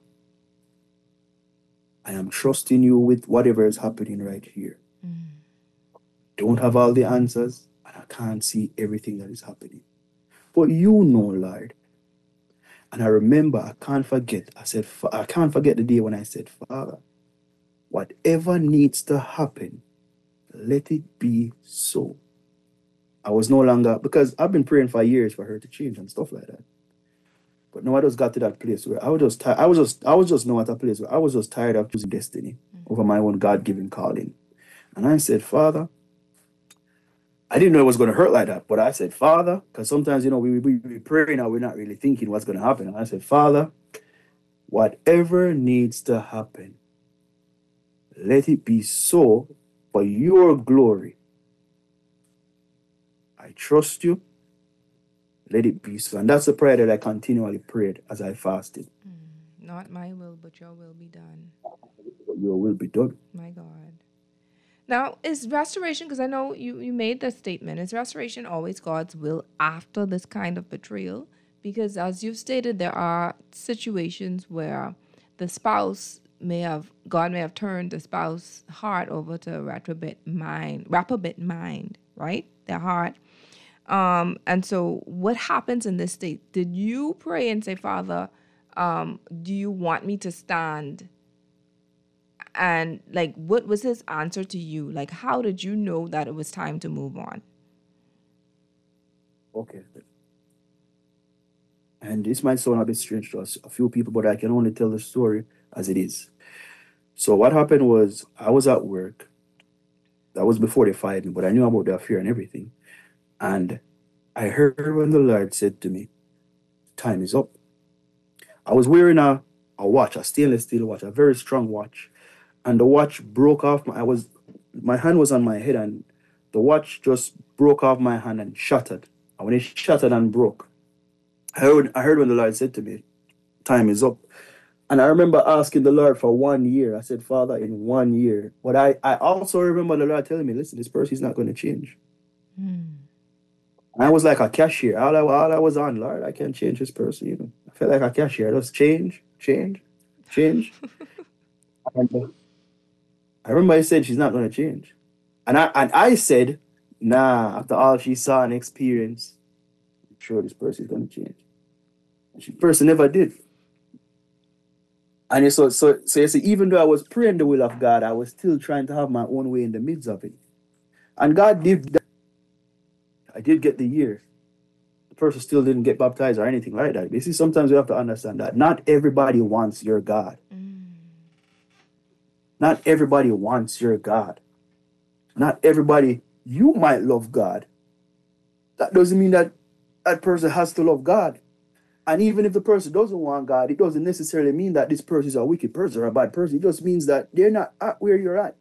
I am trusting you with whatever is happening right here. Mm. Don't have all the answers, and I can't see everything that is happening. But you know, Lord. And I remember, I can't forget, I said, I can't forget the day when I said, Father, whatever needs to happen, let it be so. I was no longer, because I've been praying for years for her to change and stuff like that. But now I just got to that place where I was just, I was just, I was just now at a place where I was just tired of choosing destiny mm-hmm. over my own God-given calling. And I said, Father, I didn't know it was going to hurt like that, but I said, Father, because sometimes, you know, we, we, we pray now, we're not really thinking what's going to happen. And I said, Father, whatever needs to happen, let it be so for your glory. I trust you. Let it be so. And that's the prayer that I continually prayed as I fasted. Mm, not my will, but your will be done. Your will be done. My God. Now, is restoration, because I know you, you made the statement, is restoration always God's will after this kind of betrayal? Because as you've stated, there are situations where the spouse may have, God may have turned the spouse's heart over to a reprobate mind, reprobate mind, right? Their heart. Um, and so what happens in this state? Did you pray and say, Father, um, do you want me to stand? And like, what was his answer to you? Like, how did you know that it was time to move on? Okay. And this might sound a bit strange to us, a few people, but I can only tell the story as it is. So what happened was I was at work. That was before they fired me, but I knew about the affair and everything. And I heard when the Lord said to me, time is up. I was wearing a, a watch, a stainless steel watch, a very strong watch. And the watch broke off. My, I was, my hand was on my head, and the watch just broke off my hand and shattered. And when it shattered and broke, I heard, I heard when the Lord said to me, time is up. And I remember asking the Lord for one year. I said, Father, in one year. But I, I also remember the Lord telling me, listen, this person is not going to change. Mm. And I was like a cashier. All I, all I was on, Lord, I can't change this person. You know, I felt like a cashier. Just change, change, change. and, uh, I remember I said she's not going to change. And I and I said, nah, after all she saw and experienced, I'm sure this person is going to change. And she person never did. And so, so, so you see, even though I was praying the will of God, I was still trying to have my own way in the midst of it. And God did that. I did get the year. The person still didn't get baptized or anything like that. You see, sometimes we have to understand that not everybody wants your God. Mm. Not everybody wants your God. Not everybody, you might love God. That doesn't mean that that person has to love God. And even if the person doesn't want God, it doesn't necessarily mean that this person is a wicked person or a bad person. It just means that they're not at where you're at.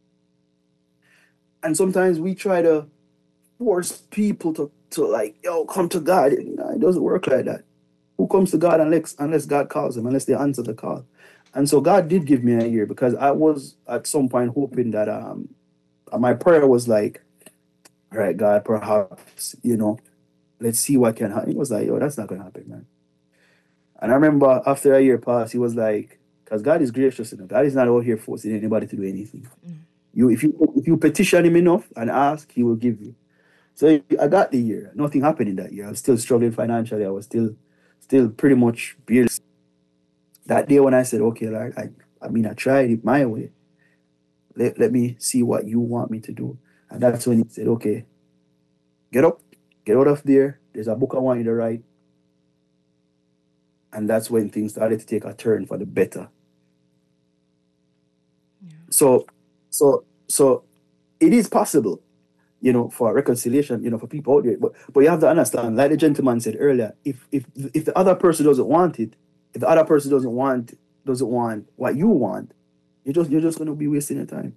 And sometimes we try to force people to, to like, yo, come to God. No, it doesn't work like that. Who comes to God unless, unless God calls them, unless they answer the call? And so God did give me a year because I was at some point hoping that um my prayer was like, all right, God, perhaps, you know, let's see what can happen. He was like, yo, that's not going to happen, man. And I remember after a year passed, he was like, because God is gracious enough. God is not out here forcing anybody to do anything. Mm. You, if you if you petition him enough and ask, he will give you. So I got the year. Nothing happened in that year. I was still struggling financially. I was still still pretty much barely. That day when I said, okay, Lord, I, I mean, I tried it my way. Let, let me see what you want me to do. And that's when he said, okay, get up, get out of there. There's a book I want you to write. And that's when things started to take a turn for the better. Yeah. So, so, so it is possible, you know, for reconciliation, you know, for people out there. But, but you have to understand, like the gentleman said earlier, if if if the other person doesn't want it, if the other person doesn't want doesn't want what you want, you're just you're just going to be wasting your time.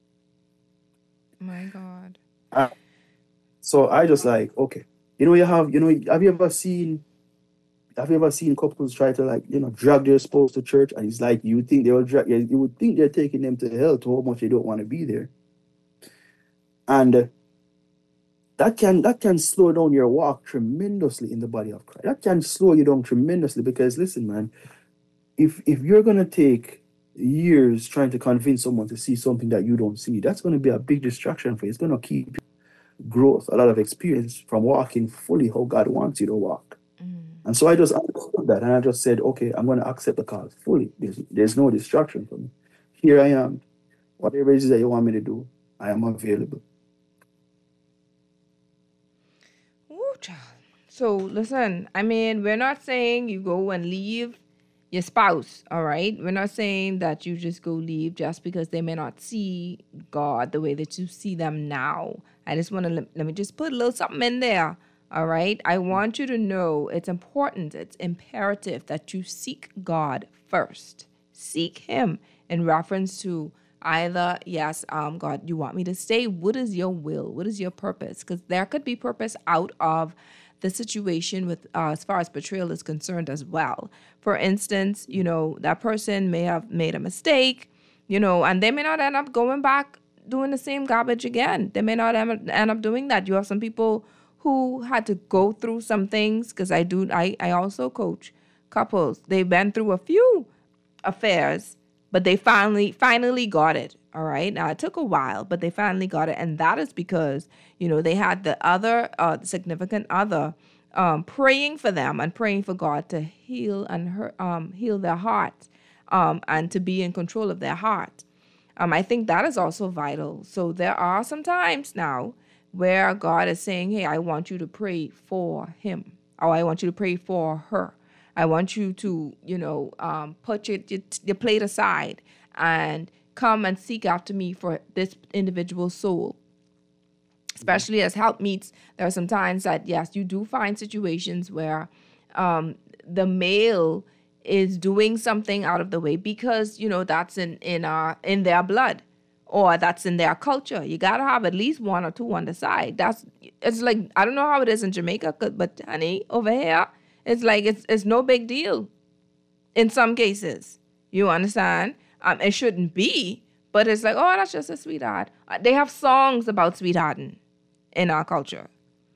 My God. Uh, so I just like, okay, you know, you have, you know, have you ever seen, have you ever seen couples try to like, you know, drag their spouse to church, and it's like you think they will drag, you would think they're taking them to hell to how much they don't want to be there, and uh, that can that can slow down your walk tremendously in the body of Christ. That can slow you down tremendously because listen, man, if if you're gonna take years trying to convince someone to see something that you don't see, that's gonna be a big distraction for you. It's gonna keep growth, a lot of experience from walking fully how God wants you to walk. And so I just understood that, and I just said, okay, I'm going to accept the call fully. There's, there's no distraction for me. Here I am. Whatever it is that you want me to do, I am available. Ooh, child. So listen, I mean, we're not saying you go and leave your spouse, all right? We're not saying that you just go leave just because they may not see God the way that you see them now. I just want to, let, let me just put a little something in there. All right. I want you to know it's important. It's imperative that you seek God first. Seek him in reference to either, yes, um, God, you want me to stay? What is your will? What is your purpose? Because there could be purpose out of the situation with uh, as far as betrayal is concerned as well. For instance, you know, that person may have made a mistake, you know, and they may not end up going back doing the same garbage again. They may not end up doing that. You have some people who had to go through some things, because I do, I, I also coach couples. They've been through a few affairs, but they finally, finally got it. All right. Now it took a while, but they finally got it. And that is because, you know, they had the other uh, significant other um, praying for them and praying for God to heal and her, um, heal their heart um, and to be in control of their heart. Um, I think that is also vital. So there are some times now where God is saying, hey, I want you to pray for him, or I want you to pray for her. I want you to, you know, um, put your, your, your plate aside and come and seek after me for this individual soul. Especially as helpmeets, there are some times that, yes, you do find situations where um, the male is doing something out of the way because, you know, that's in, in, our, in their blood. Or that's in their culture. You got to have at least one or two on the side. That's, it's like, I don't know how it is in Jamaica, but honey, over here, it's like, it's it's no big deal in some cases. You understand? Um, it shouldn't be, but it's like, oh, that's just a sweetheart. They have songs about sweethearting in our culture.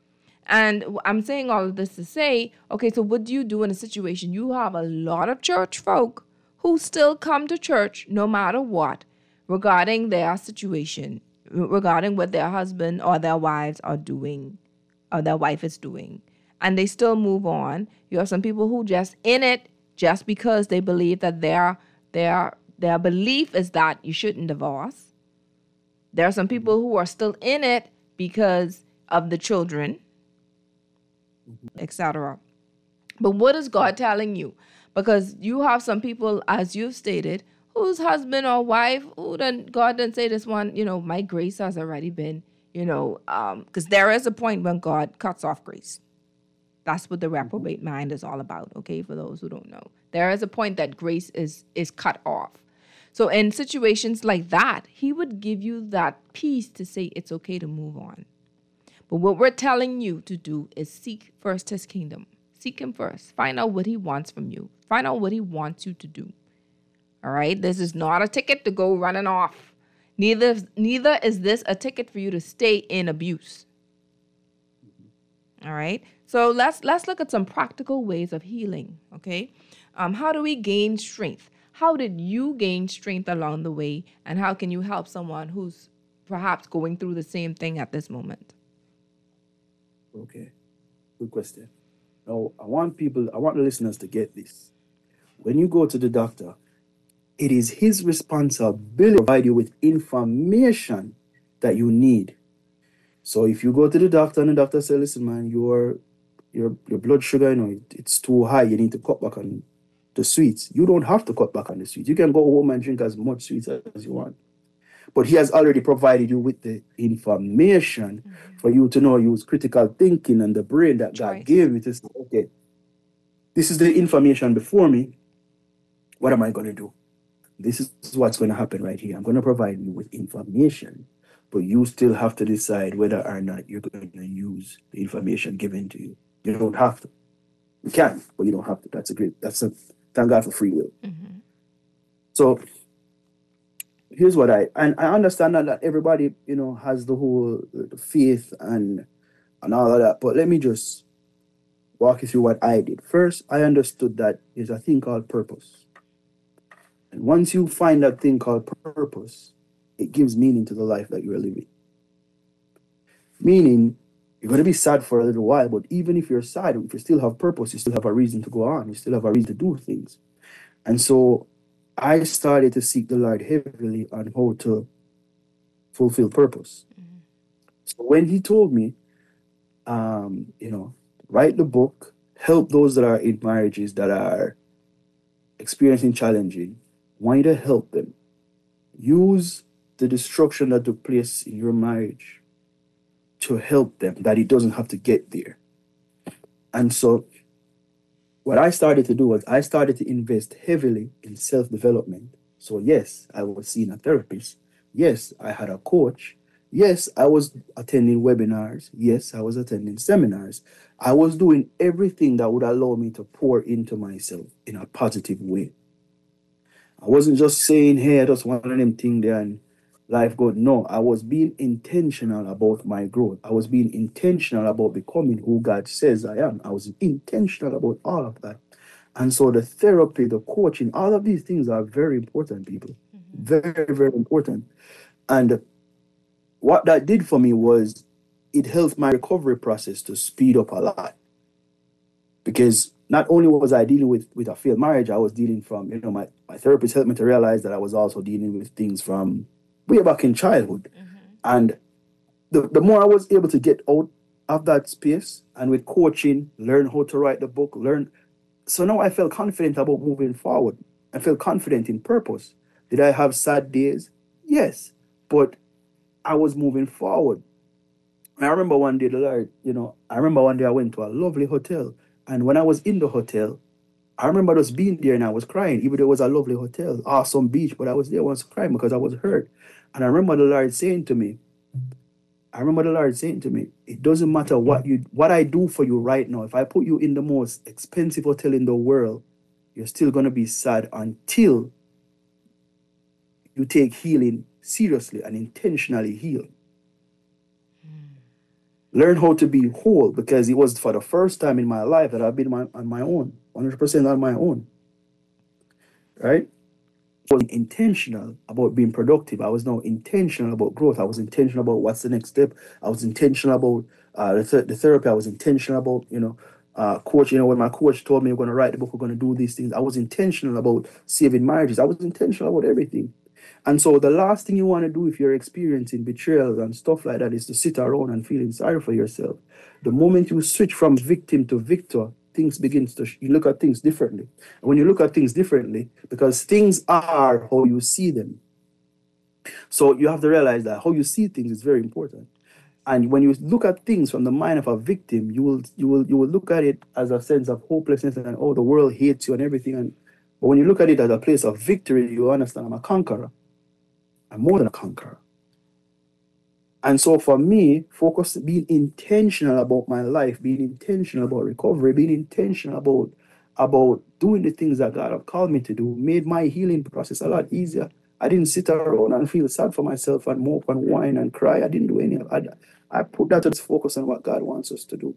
And I'm saying all of this to say, okay, so what do you do in a situation? You have a lot of church folk who still come to church no matter what, regarding their situation, regarding what their husband or their wives are doing, or their wife is doing. And they still move on. You have some people who just in it just because they believe that their their their belief is that you shouldn't divorce. There are some people who are still in it because of the children, et cetera. But what is God telling you? Because you have some people, as you've stated, whose husband or wife, who then God didn't say this one, you know, my grace has already been, you know, um, because there is a point when God cuts off grace. That's what the reprobate mind is all about, okay, for those who don't know. There is a point that grace is is cut off. So in situations like that, he would give you that peace to say it's okay to move on. But what we're telling you to do is seek first his kingdom. Seek him first. Find out what he wants from you. Find out what he wants you to do. All right? This is not a ticket to go running off. Neither, neither is this a ticket for you to stay in abuse. All right? So let's let's look at some practical ways of healing, okay? Um, how do we gain strength? How did you gain strength along the way? And how can you help someone who's perhaps going through the same thing at this moment? Okay, good question. Now, I want people, I want the listeners to get this. When you go to the doctor, it is his responsibility to provide you with information that you need. So if you go to the doctor and the doctor says, listen, man, your your your blood sugar, you know, it, it's too high, you need to cut back on the sweets. You don't have to cut back on the sweets. You can go home and drink as much sweets as you want. But he has already provided you with the information mm-hmm. for you to know, use critical thinking and the brain that God right. gave you to say, okay, this is the information before me. What am I going to do? This is what's going to happen right here. I'm going to provide you with information, but you still have to decide whether or not you're going to use the information given to you. You don't have to. You can, but you don't have to. That's a great, that's a, thank God for free will. Mm-hmm. So here's what I, and I understand that, that everybody, you know, has the whole the faith and and all of that, but let me just walk you through what I did. First, I understood that there's a thing called purpose. And once you find that thing called purpose, it gives meaning to the life that you're living. Meaning, you're going to be sad for a little while, but even if you're sad, if you still have purpose, you still have a reason to go on. You still have a reason to do things. And so I started to seek the Lord heavily on how to fulfill purpose. Mm-hmm. So when he told me, um, you know, write the book, help those that are in marriages that are experiencing challenging, want you to help them. Use the destruction that took place in your marriage to help them, that it doesn't have to get there. And so what I started to do was I started to invest heavily in self-development. So yes, I was seeing a therapist. Yes, I had a coach. Yes, I was attending webinars. Yes, I was attending seminars. I was doing everything that would allow me to pour into myself in a positive way. I wasn't just saying, hey, I just want them thing there and life good. No, I was being intentional about my growth. I was being intentional about becoming who God says I am. I was intentional about all of that. And so the therapy, the coaching, all of these things are very important, people. Mm-hmm. Very, very important. And what that did for me was it helped my recovery process to speed up a lot. Because not only was I dealing with, with a failed marriage, I was dealing from, you know, my, my therapist helped me to realize that I was also dealing with things from way back in childhood. Mm-hmm. And the, the more I was able to get out of that space and with coaching, learn how to write the book, learn. So now I felt confident about moving forward. I felt confident in purpose. Did I have sad days? Yes. But I was moving forward. I remember one day, the Lord, you know, I remember one day I went to a lovely hotel. And when I was in the hotel, I remember just being there and I was crying, even though it was a lovely hotel, awesome beach, but I was there, I was crying because I was hurt. And I remember the Lord saying to me, I remember the Lord saying to me, it doesn't matter what you, what I do for you right now. If I put you in the most expensive hotel in the world, you're still going to be sad until you take healing seriously and intentionally heal. Mm. Learn how to be whole, because it was for the first time in my life that I've been my, on my own, one hundred percent on my own. Right? I was intentional about being productive. I was now intentional about growth. I was intentional about what's the next step. I was intentional about uh, the, th- the therapy. I was intentional about, you know, uh, coach. You know, when my coach told me we're going to write the book, we're going to do these things, I was intentional about saving marriages. I was intentional about everything. And so the last thing you want to do if you're experiencing betrayals and stuff like that is to sit around and feeling sorry for yourself. The moment you switch from victim to victor, things begins to, sh- you look at things differently. And when you look at things differently, because things are how you see them. So you have to realize that how you see things is very important. And when you look at things from the mind of a victim, you will you will you will look at it as a sense of hopelessness and, oh, the world hates you and everything. And but when you look at it as a place of victory, you understand I'm a conqueror. I'm more than a conqueror. And so for me, focus, being intentional about my life, being intentional about recovery, being intentional about, about doing the things that God have called me to do, made my healing process a lot easier. I didn't sit around and feel sad for myself and mope and whine and cry. I didn't do any of that. I put that as focus on what God wants us to do.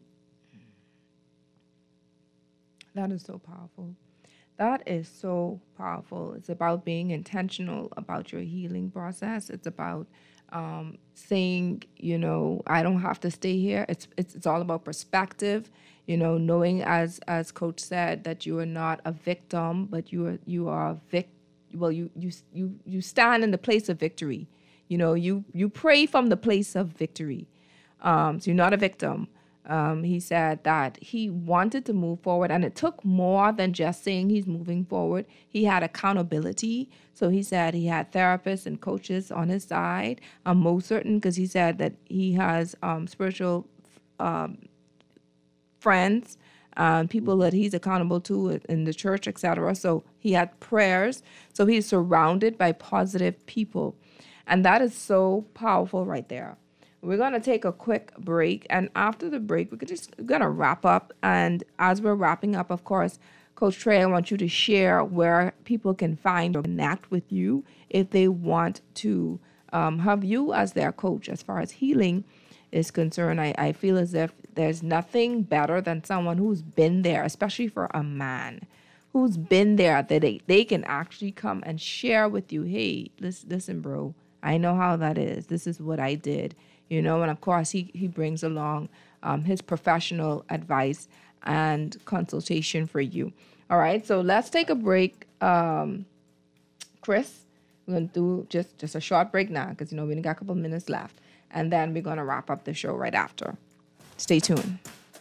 That is so powerful. That is so powerful. It's about being intentional about your healing process. It's about um, saying, you know, I don't have to stay here. It's it's it's all about perspective. You know, knowing, as as Coach said, that you are not a victim, but you are you are a vic. Well, you you you you stand in the place of victory. You know, you you pray from the place of victory. Um, so you're not a victim. Um, he said that he wanted to move forward, and it took more than just saying he's moving forward. He had accountability. So he said he had therapists and coaches on his side. I'm most certain because he said that he has um, spiritual um, friends, um, people that he's accountable to in the church, et cetera. So he had prayers. So he's surrounded by positive people. And that is so powerful right there. We're going to take a quick break, and after the break, we're just going to wrap up. And as we're wrapping up, of course, Coach Trey, I want you to share where people can find or connect with you if they want to um, have you as their coach as far as healing is concerned. I, I feel as if there's nothing better than someone who's been there, especially for a man, who's been there, that they, they can actually come and share with you, hey, listen, listen, bro, I know how that is. This is what I did, you know, and of course he, he brings along um, his professional advice and consultation for you. All right, so let's take a break. Um, Chris, we're going to do just, just a short break now because, you know, we only got a couple minutes left. And then we're going to wrap up the show right after. Stay tuned.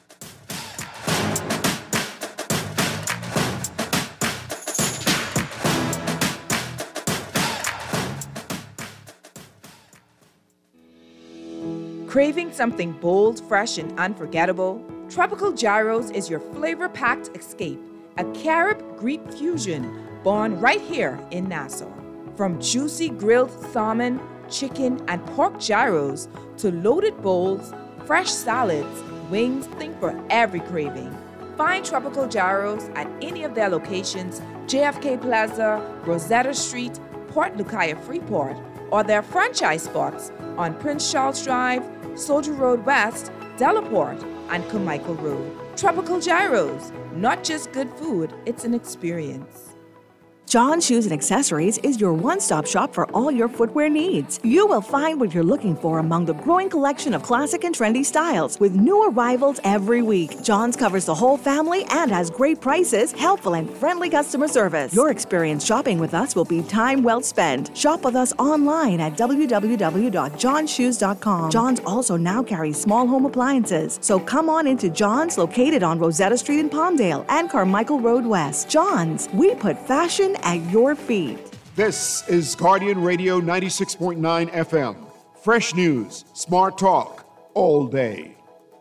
Craving something bold, fresh, and unforgettable? Tropical Gyros is your flavor-packed escape, a Carib-Greek fusion born right here in Nassau. From juicy grilled salmon, chicken, and pork gyros to loaded bowls, fresh salads, wings, think for every craving. Find Tropical Gyros at any of their locations, J F K Plaza, Rosetta Street, Port Lucaya Freeport, or their franchise spots on Prince Charles Drive, Soldier Road West, Delaport, and Carmichael Road. Tropical Gyros, not just good food, it's an experience. John Shoes and Accessories is your one-stop shop for all your footwear needs. You will find what you're looking for among the growing collection of classic and trendy styles with new arrivals every week. John's covers the whole family and has great prices, helpful and friendly customer service. Your experience shopping with us will be time well spent. Shop with us online at w w w dot john shoes dot com. John's also now carries small home appliances, so come on into John's located on Rosetta Street in Palmdale and Carmichael Road West. John's, we put fashion at your feet. This is Guardian Radio ninety-six point nine F M. Fresh news, smart talk, all day.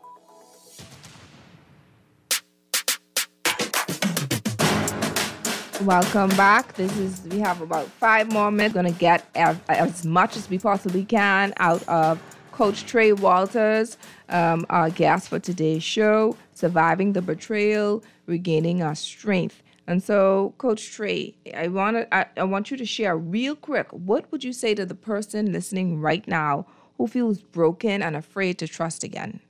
Welcome back. This is, we have about five more minutes. Going to get as, as much as we possibly can out of Coach Trey Walters, um, our guest for today's show, Surviving the Betrayal, Regaining Our Strength. And so, Coach Trey, I want to, I, I want you to share real quick, what would you say to the person listening right now who feels broken and afraid to trust again?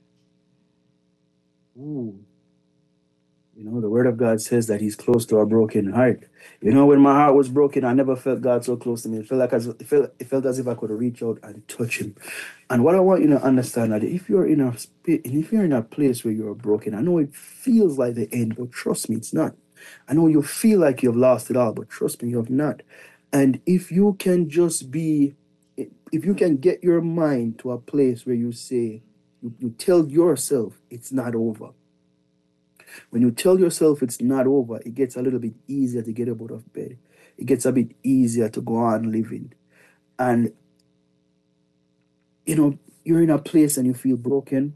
Ooh. You know, the word of God says that he's close to a broken heart. You know, when my heart was broken, I never felt God so close to me. It felt like as, it felt, it felt as if I could reach out and touch him. And what I want you to understand that if you're in a if you're in a place where you're broken, I know it feels like the end, but trust me, it's not. I know you feel like you've lost it all, but trust me, you have not. And if you can just be, if you can get your mind to a place where you say, you, you tell yourself it's not over. When you tell yourself it's not over, it gets a little bit easier to get up out of bed. It gets a bit easier to go on living. And, you know, you're in a place and you feel broken.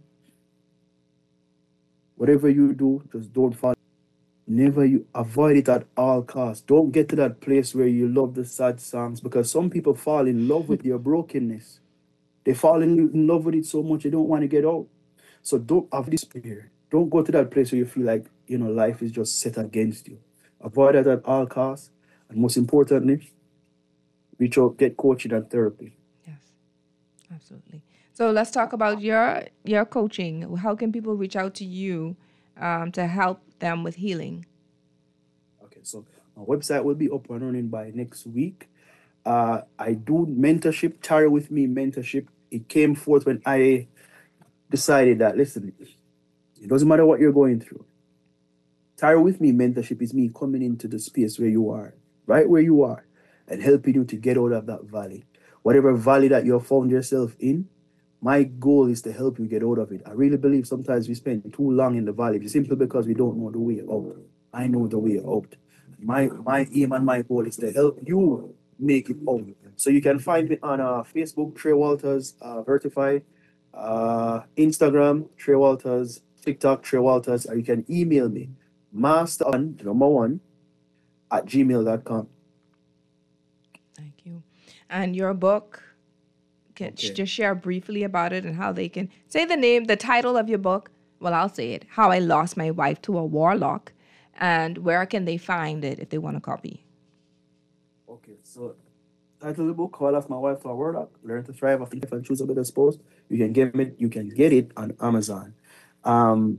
Whatever you do, just don't fall. Never you avoid it at all costs. Don't get to that place where you love the sad songs, because some people fall in love with their brokenness. They fall in, in love with it so much they don't want to get out. So don't have despair. Don't go to that place where you feel like, you know, life is just set against you. Avoid it at all costs. And most importantly, reach out, get coaching and therapy. Yes, absolutely. So let's talk about your your coaching. How can people reach out to you um, to help them with healing? Okay, so my website will be up and running by next week. Uh, I do mentorship, Tarry With Me mentorship. It came forth when I decided that, listen, it doesn't matter what you're going through. Tarry With Me mentorship is me coming into the space where you are, right where you are, and helping you to get out of that valley. Whatever valley that you have found yourself in, my goal is to help you get out of it. I really believe sometimes we spend too long in the valley simply because we don't know the way out. I know the way out. My my aim and my goal is to help you make it out. So you can find me on uh, Facebook, Trey Walters, uh, Vertify, uh, Instagram, Trey Walters, TikTok, Trey Walters, or you can email me, master on number one at gmail dot com. Thank you. And your book, can Okay. just share briefly about it and how they can say the name, the title of your book. Well, I'll say it. How I Lost My Wife to a Warlock, and where can they find it if they want a copy? Okay, so title of the book, How I Lost My Wife to a Warlock, Learn to Thrive After Life and Choose a Better Spouse. You can get it, you can get it on Amazon. Um,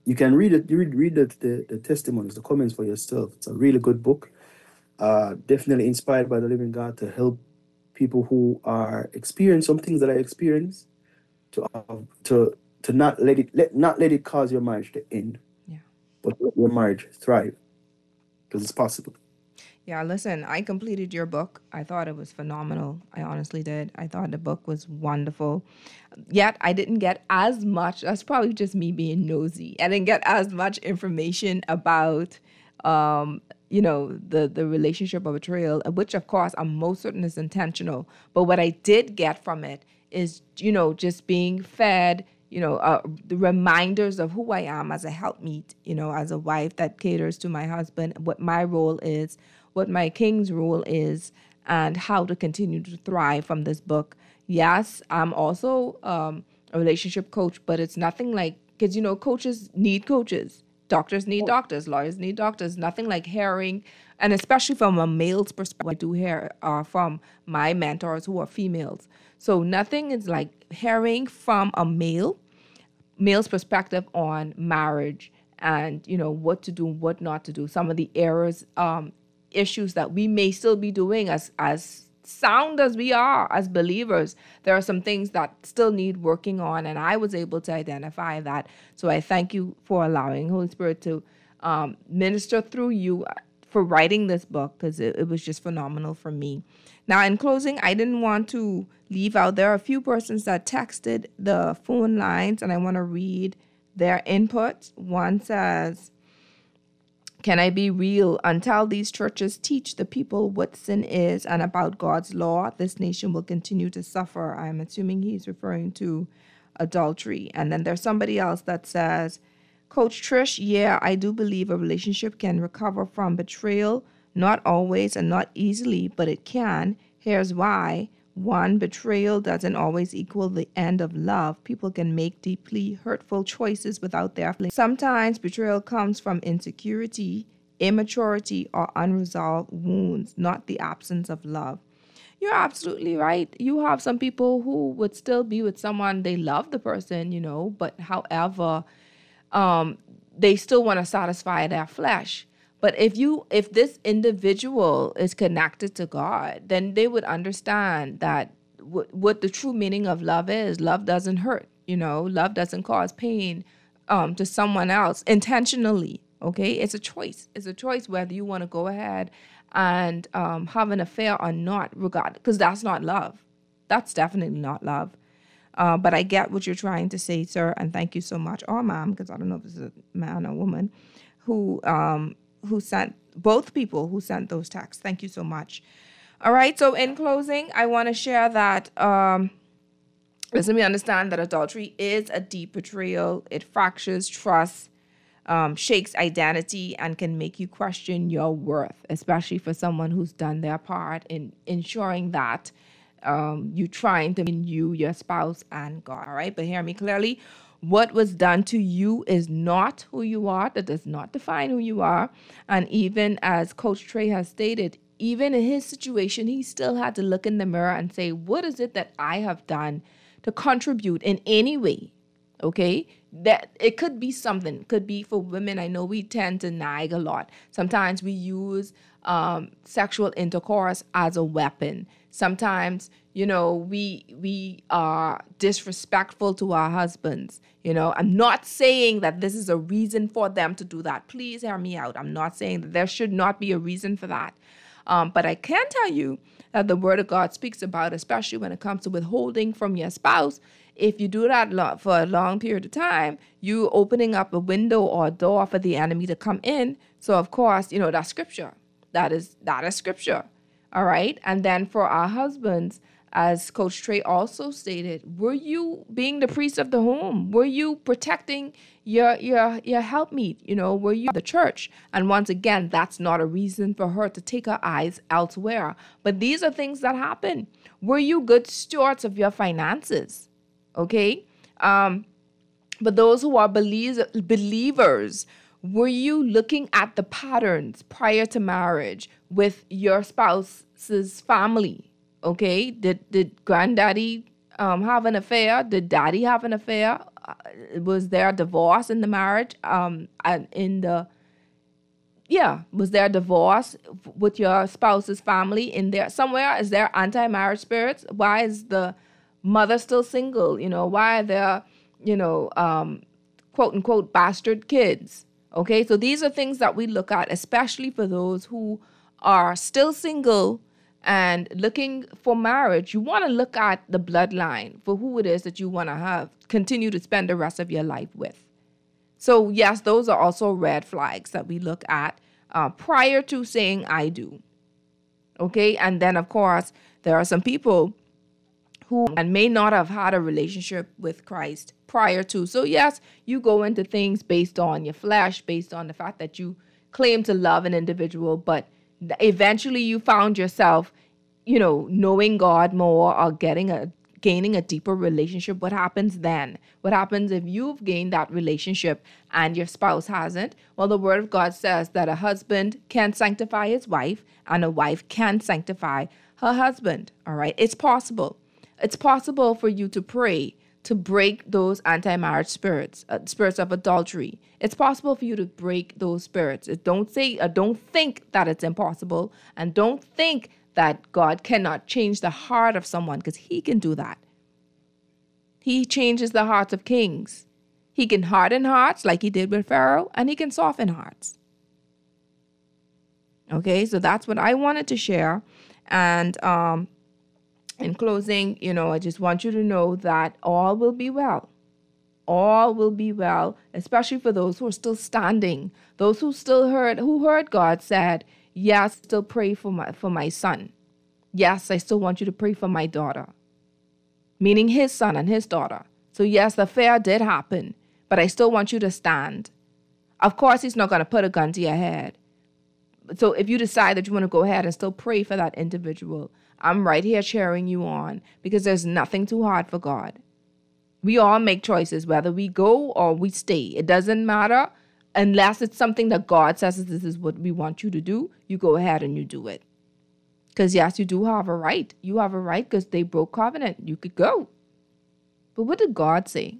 you can read it. You read read the, the the testimonies, the comments for yourself. It's a really good book. Uh, definitely inspired by the living God to help people who are experiencing some things that I experience to uh, to to not let it let not let it cause your marriage to end. Yeah. But let your marriage thrive, because it's possible. Yeah, listen, I completed your book. I thought it was phenomenal. I honestly did. I thought the book was wonderful. Yet I didn't get as much. That's probably just me being nosy. I didn't get as much information about, um, you know, the, the relationship of betrayal, which of course I'm most certain is intentional. But what I did get from it is, you know, just being fed, you know, uh, the reminders of who I am as a helpmeet, you know, as a wife that caters to my husband, what my role is, what my king's role is, and how to continue to thrive from this book. Yes, I'm also um, a relationship coach, but it's nothing like, because, you know, coaches need coaches. Doctors need doctors. Lawyers need doctors. Nothing like hearing, and especially from a male's perspective, I do hear uh, from my mentors who are females. So nothing is like hearing from a male, male's perspective on marriage and, you know, what to do, what not to do, some of the errors, um, issues that we may still be doing as as sound as we are as believers. There are some things that still need working on, and I was able to identify that. So I thank you for allowing Holy Spirit to um, minister through you for writing this book, because it, it was just phenomenal for me. Now, in closing, I didn't want to leave out, there are a few persons that texted the phone lines, and I want to read their input. One says, can I be real? Until these churches teach the people what sin is and about God's law, this nation will continue to suffer. I'm assuming he's referring to adultery. And then there's somebody else that says, Coach Trish, yeah, I do believe a relationship can recover from betrayal. Not always and not easily, but it can. Here's why. One, betrayal doesn't always equal the end of love. People can make deeply hurtful choices without their feelings. Sometimes betrayal comes from insecurity, immaturity, or unresolved wounds, not the absence of love. You're absolutely right. You have some people who would still be with someone, they love the person, you know, but however, um, they still want to satisfy their flesh. But if you, if this individual is connected to God, then they would understand that w- what the true meaning of love is. Love doesn't hurt, you know. Love doesn't cause pain um, to someone else intentionally. Okay, it's a choice. It's a choice whether you want to go ahead and um, have an affair or not, regard, because that's not love. That's definitely not love. Uh, but I get what you're trying to say, sir, and thank you so much, or ma'am, because I don't know if it's a man or woman who. Um, who sent, both people who sent those texts. Thank you so much. All right, so in closing, I want to share that, um, listen, we understand that adultery is a deep betrayal. It fractures trust, um, shakes identity, and can make you question your worth, especially for someone who's done their part in ensuring that um, you trying to win you, your spouse, and God, all right? But hear me clearly. What was done to you is not who you are. That does not define who you are. And even as Coach Trey has stated, even in his situation, he still had to look in the mirror and say, what is it that I have done to contribute in any way? Okay? That it could be something. It could be for women. I know we tend to nag a lot. Sometimes we use um, sexual intercourse as a weapon. Sometimes, you know, we we are disrespectful to our husbands. You know, I'm not saying that this is a reason for them to do that. Please hear me out. I'm not saying that there should not be a reason for that. Um, but I can tell you that the Word of God speaks about, especially when it comes to withholding from your spouse, if you do that lo- for a long period of time, you opening up a window or a door for the enemy to come in. So, of course, you know, that's scripture. That is that is scripture. All right. And then for our husbands, as Coach Trey also stated, were you being the priest of the home? Were you protecting your your your helpmeet? You know, were you the church? And once again, that's not a reason for her to take her eyes elsewhere. But these are things that happen. Were you good stewards of your finances? Okay. Um, but those who are believes, believers, were you looking at the patterns prior to marriage with your spouse's family? Okay, did did granddaddy um, have an affair? Did daddy have an affair? uh, was there a divorce in the marriage? Um, and in the, yeah, was there a divorce with your spouse's family in there somewhere? Is there anti-marriage spirits? Why is the mother still single? You know, why are there, you know, um, quote unquote bastard kids? Okay, so these are things that we look at, especially for those who are still single and looking for marriage. You want to look at the bloodline for who it is that you want to have, continue to spend the rest of your life with. So yes, those are also red flags that we look at uh, prior to saying I do. Okay, and then of course, there are some people who and may not have had a relationship with Christ prior to. So yes, you go into things based on your flesh, based on the fact that you claim to love an individual, but eventually you found yourself, you know, knowing God more or getting a gaining a deeper relationship. What happens then? What happens if you've gained that relationship and your spouse hasn't? Well, the word of God says that a husband can sanctify his wife and a wife can sanctify her husband. All right. It's possible. It's possible for you to pray to break those anti-marriage spirits, uh, spirits of adultery. It's possible for you to break those spirits. Don't say, uh, don't think that it's impossible, and don't think that God cannot change the heart of someone, because he can do that. He changes the hearts of kings. He can harden hearts like he did with Pharaoh, and he can soften hearts. Okay, so that's what I wanted to share. And um, in closing, you know, I just want you to know that all will be well. All will be well, especially for those who are still standing, those who still heard, who heard God said, yes, still pray for my, for my son. Yes, I still want you to pray for my daughter, meaning his son and his daughter. So yes, the affair did happen, but I still want you to stand. Of course, he's not going to put a gun to your head. So if you decide that you want to go ahead and still pray for that individual, I'm right here cheering you on, because there's nothing too hard for God. We all make choices, whether we go or we stay. It doesn't matter unless it's something that God says this is what we want you to do. You go ahead and you do it. Because yes, you do have a right. You have a right because they broke covenant. You could go. But what did God say?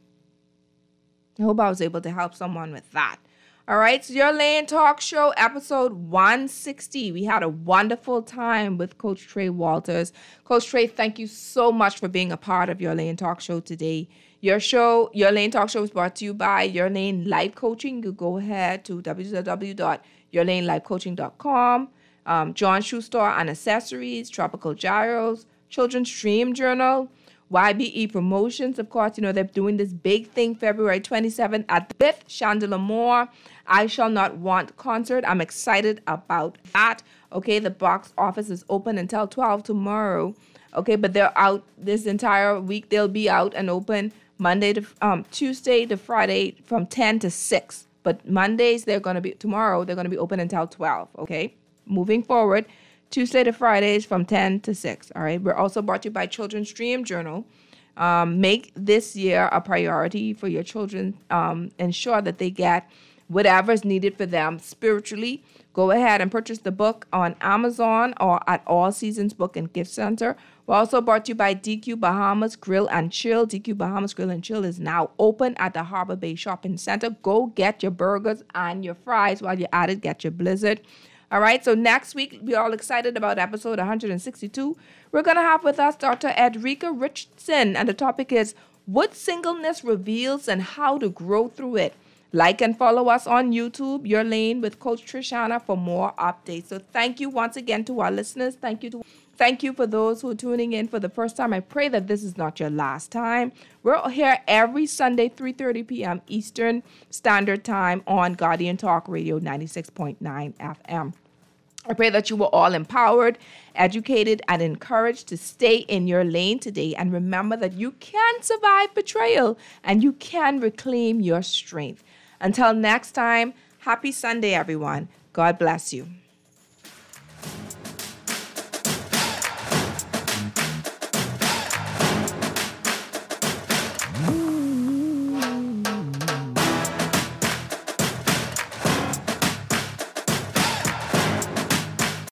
I hope I was able to help someone with that. All right, so Your Lane Talk Show, episode one sixty. We had a wonderful time with Coach Trey Walters. Coach Trey, thank you so much for being a part of Your Lane Talk Show today. Your show, Your Lane Talk Show, is brought to you by Your Lane Life Coaching. You go ahead to w w w dot your lane life coaching dot com. Um, John Shoe Store and Accessories, Tropical Gyros, Children's Dream Journal, Y B E Promotions. Of course, you know, they're doing this big thing February twenty-seventh at Bith Chandler Moore. I Shall Not Want concert. I'm excited about that. Okay, the box office is open until twelve tomorrow. Okay, but they're out this entire week. They'll be out and open Monday to um Tuesday to Friday from ten to six. But Mondays, they're going to be, tomorrow, they're going to be open until twelve. Okay, moving forward, Tuesday to Fridays from ten to six. All right, we're also brought to you by Children's Dream Journal. Um, make this year a priority for your children. Um, ensure that they get whatever is needed for them spiritually. Go ahead and purchase the book on Amazon or at All Seasons Book and Gift Center. We're also brought to you by D Q Bahamas Grill and Chill. D Q Bahamas Grill and Chill is now open at the Harbor Bay Shopping Center. Go get your burgers and your fries. While you're at it, get your Blizzard. All right, so next week, we're all excited about episode one sixty-two. We're going to have with us Doctor Edrika Richardson, and the topic is what singleness reveals and how to grow through it. Like and follow us on YouTube, Your Lane with Coach Trishana, for more updates. So thank you once again to our listeners. Thank you to thank you for those who are tuning in for the first time. I pray that this is not your last time. We're here every Sunday, three thirty p.m. Eastern Standard Time on Guardian Talk Radio ninety-six point nine F M. I pray that you were all empowered, educated, and encouraged to stay in your lane today. And remember that you can survive betrayal and you can reclaim your strength. Until next time, happy Sunday, everyone. God bless you.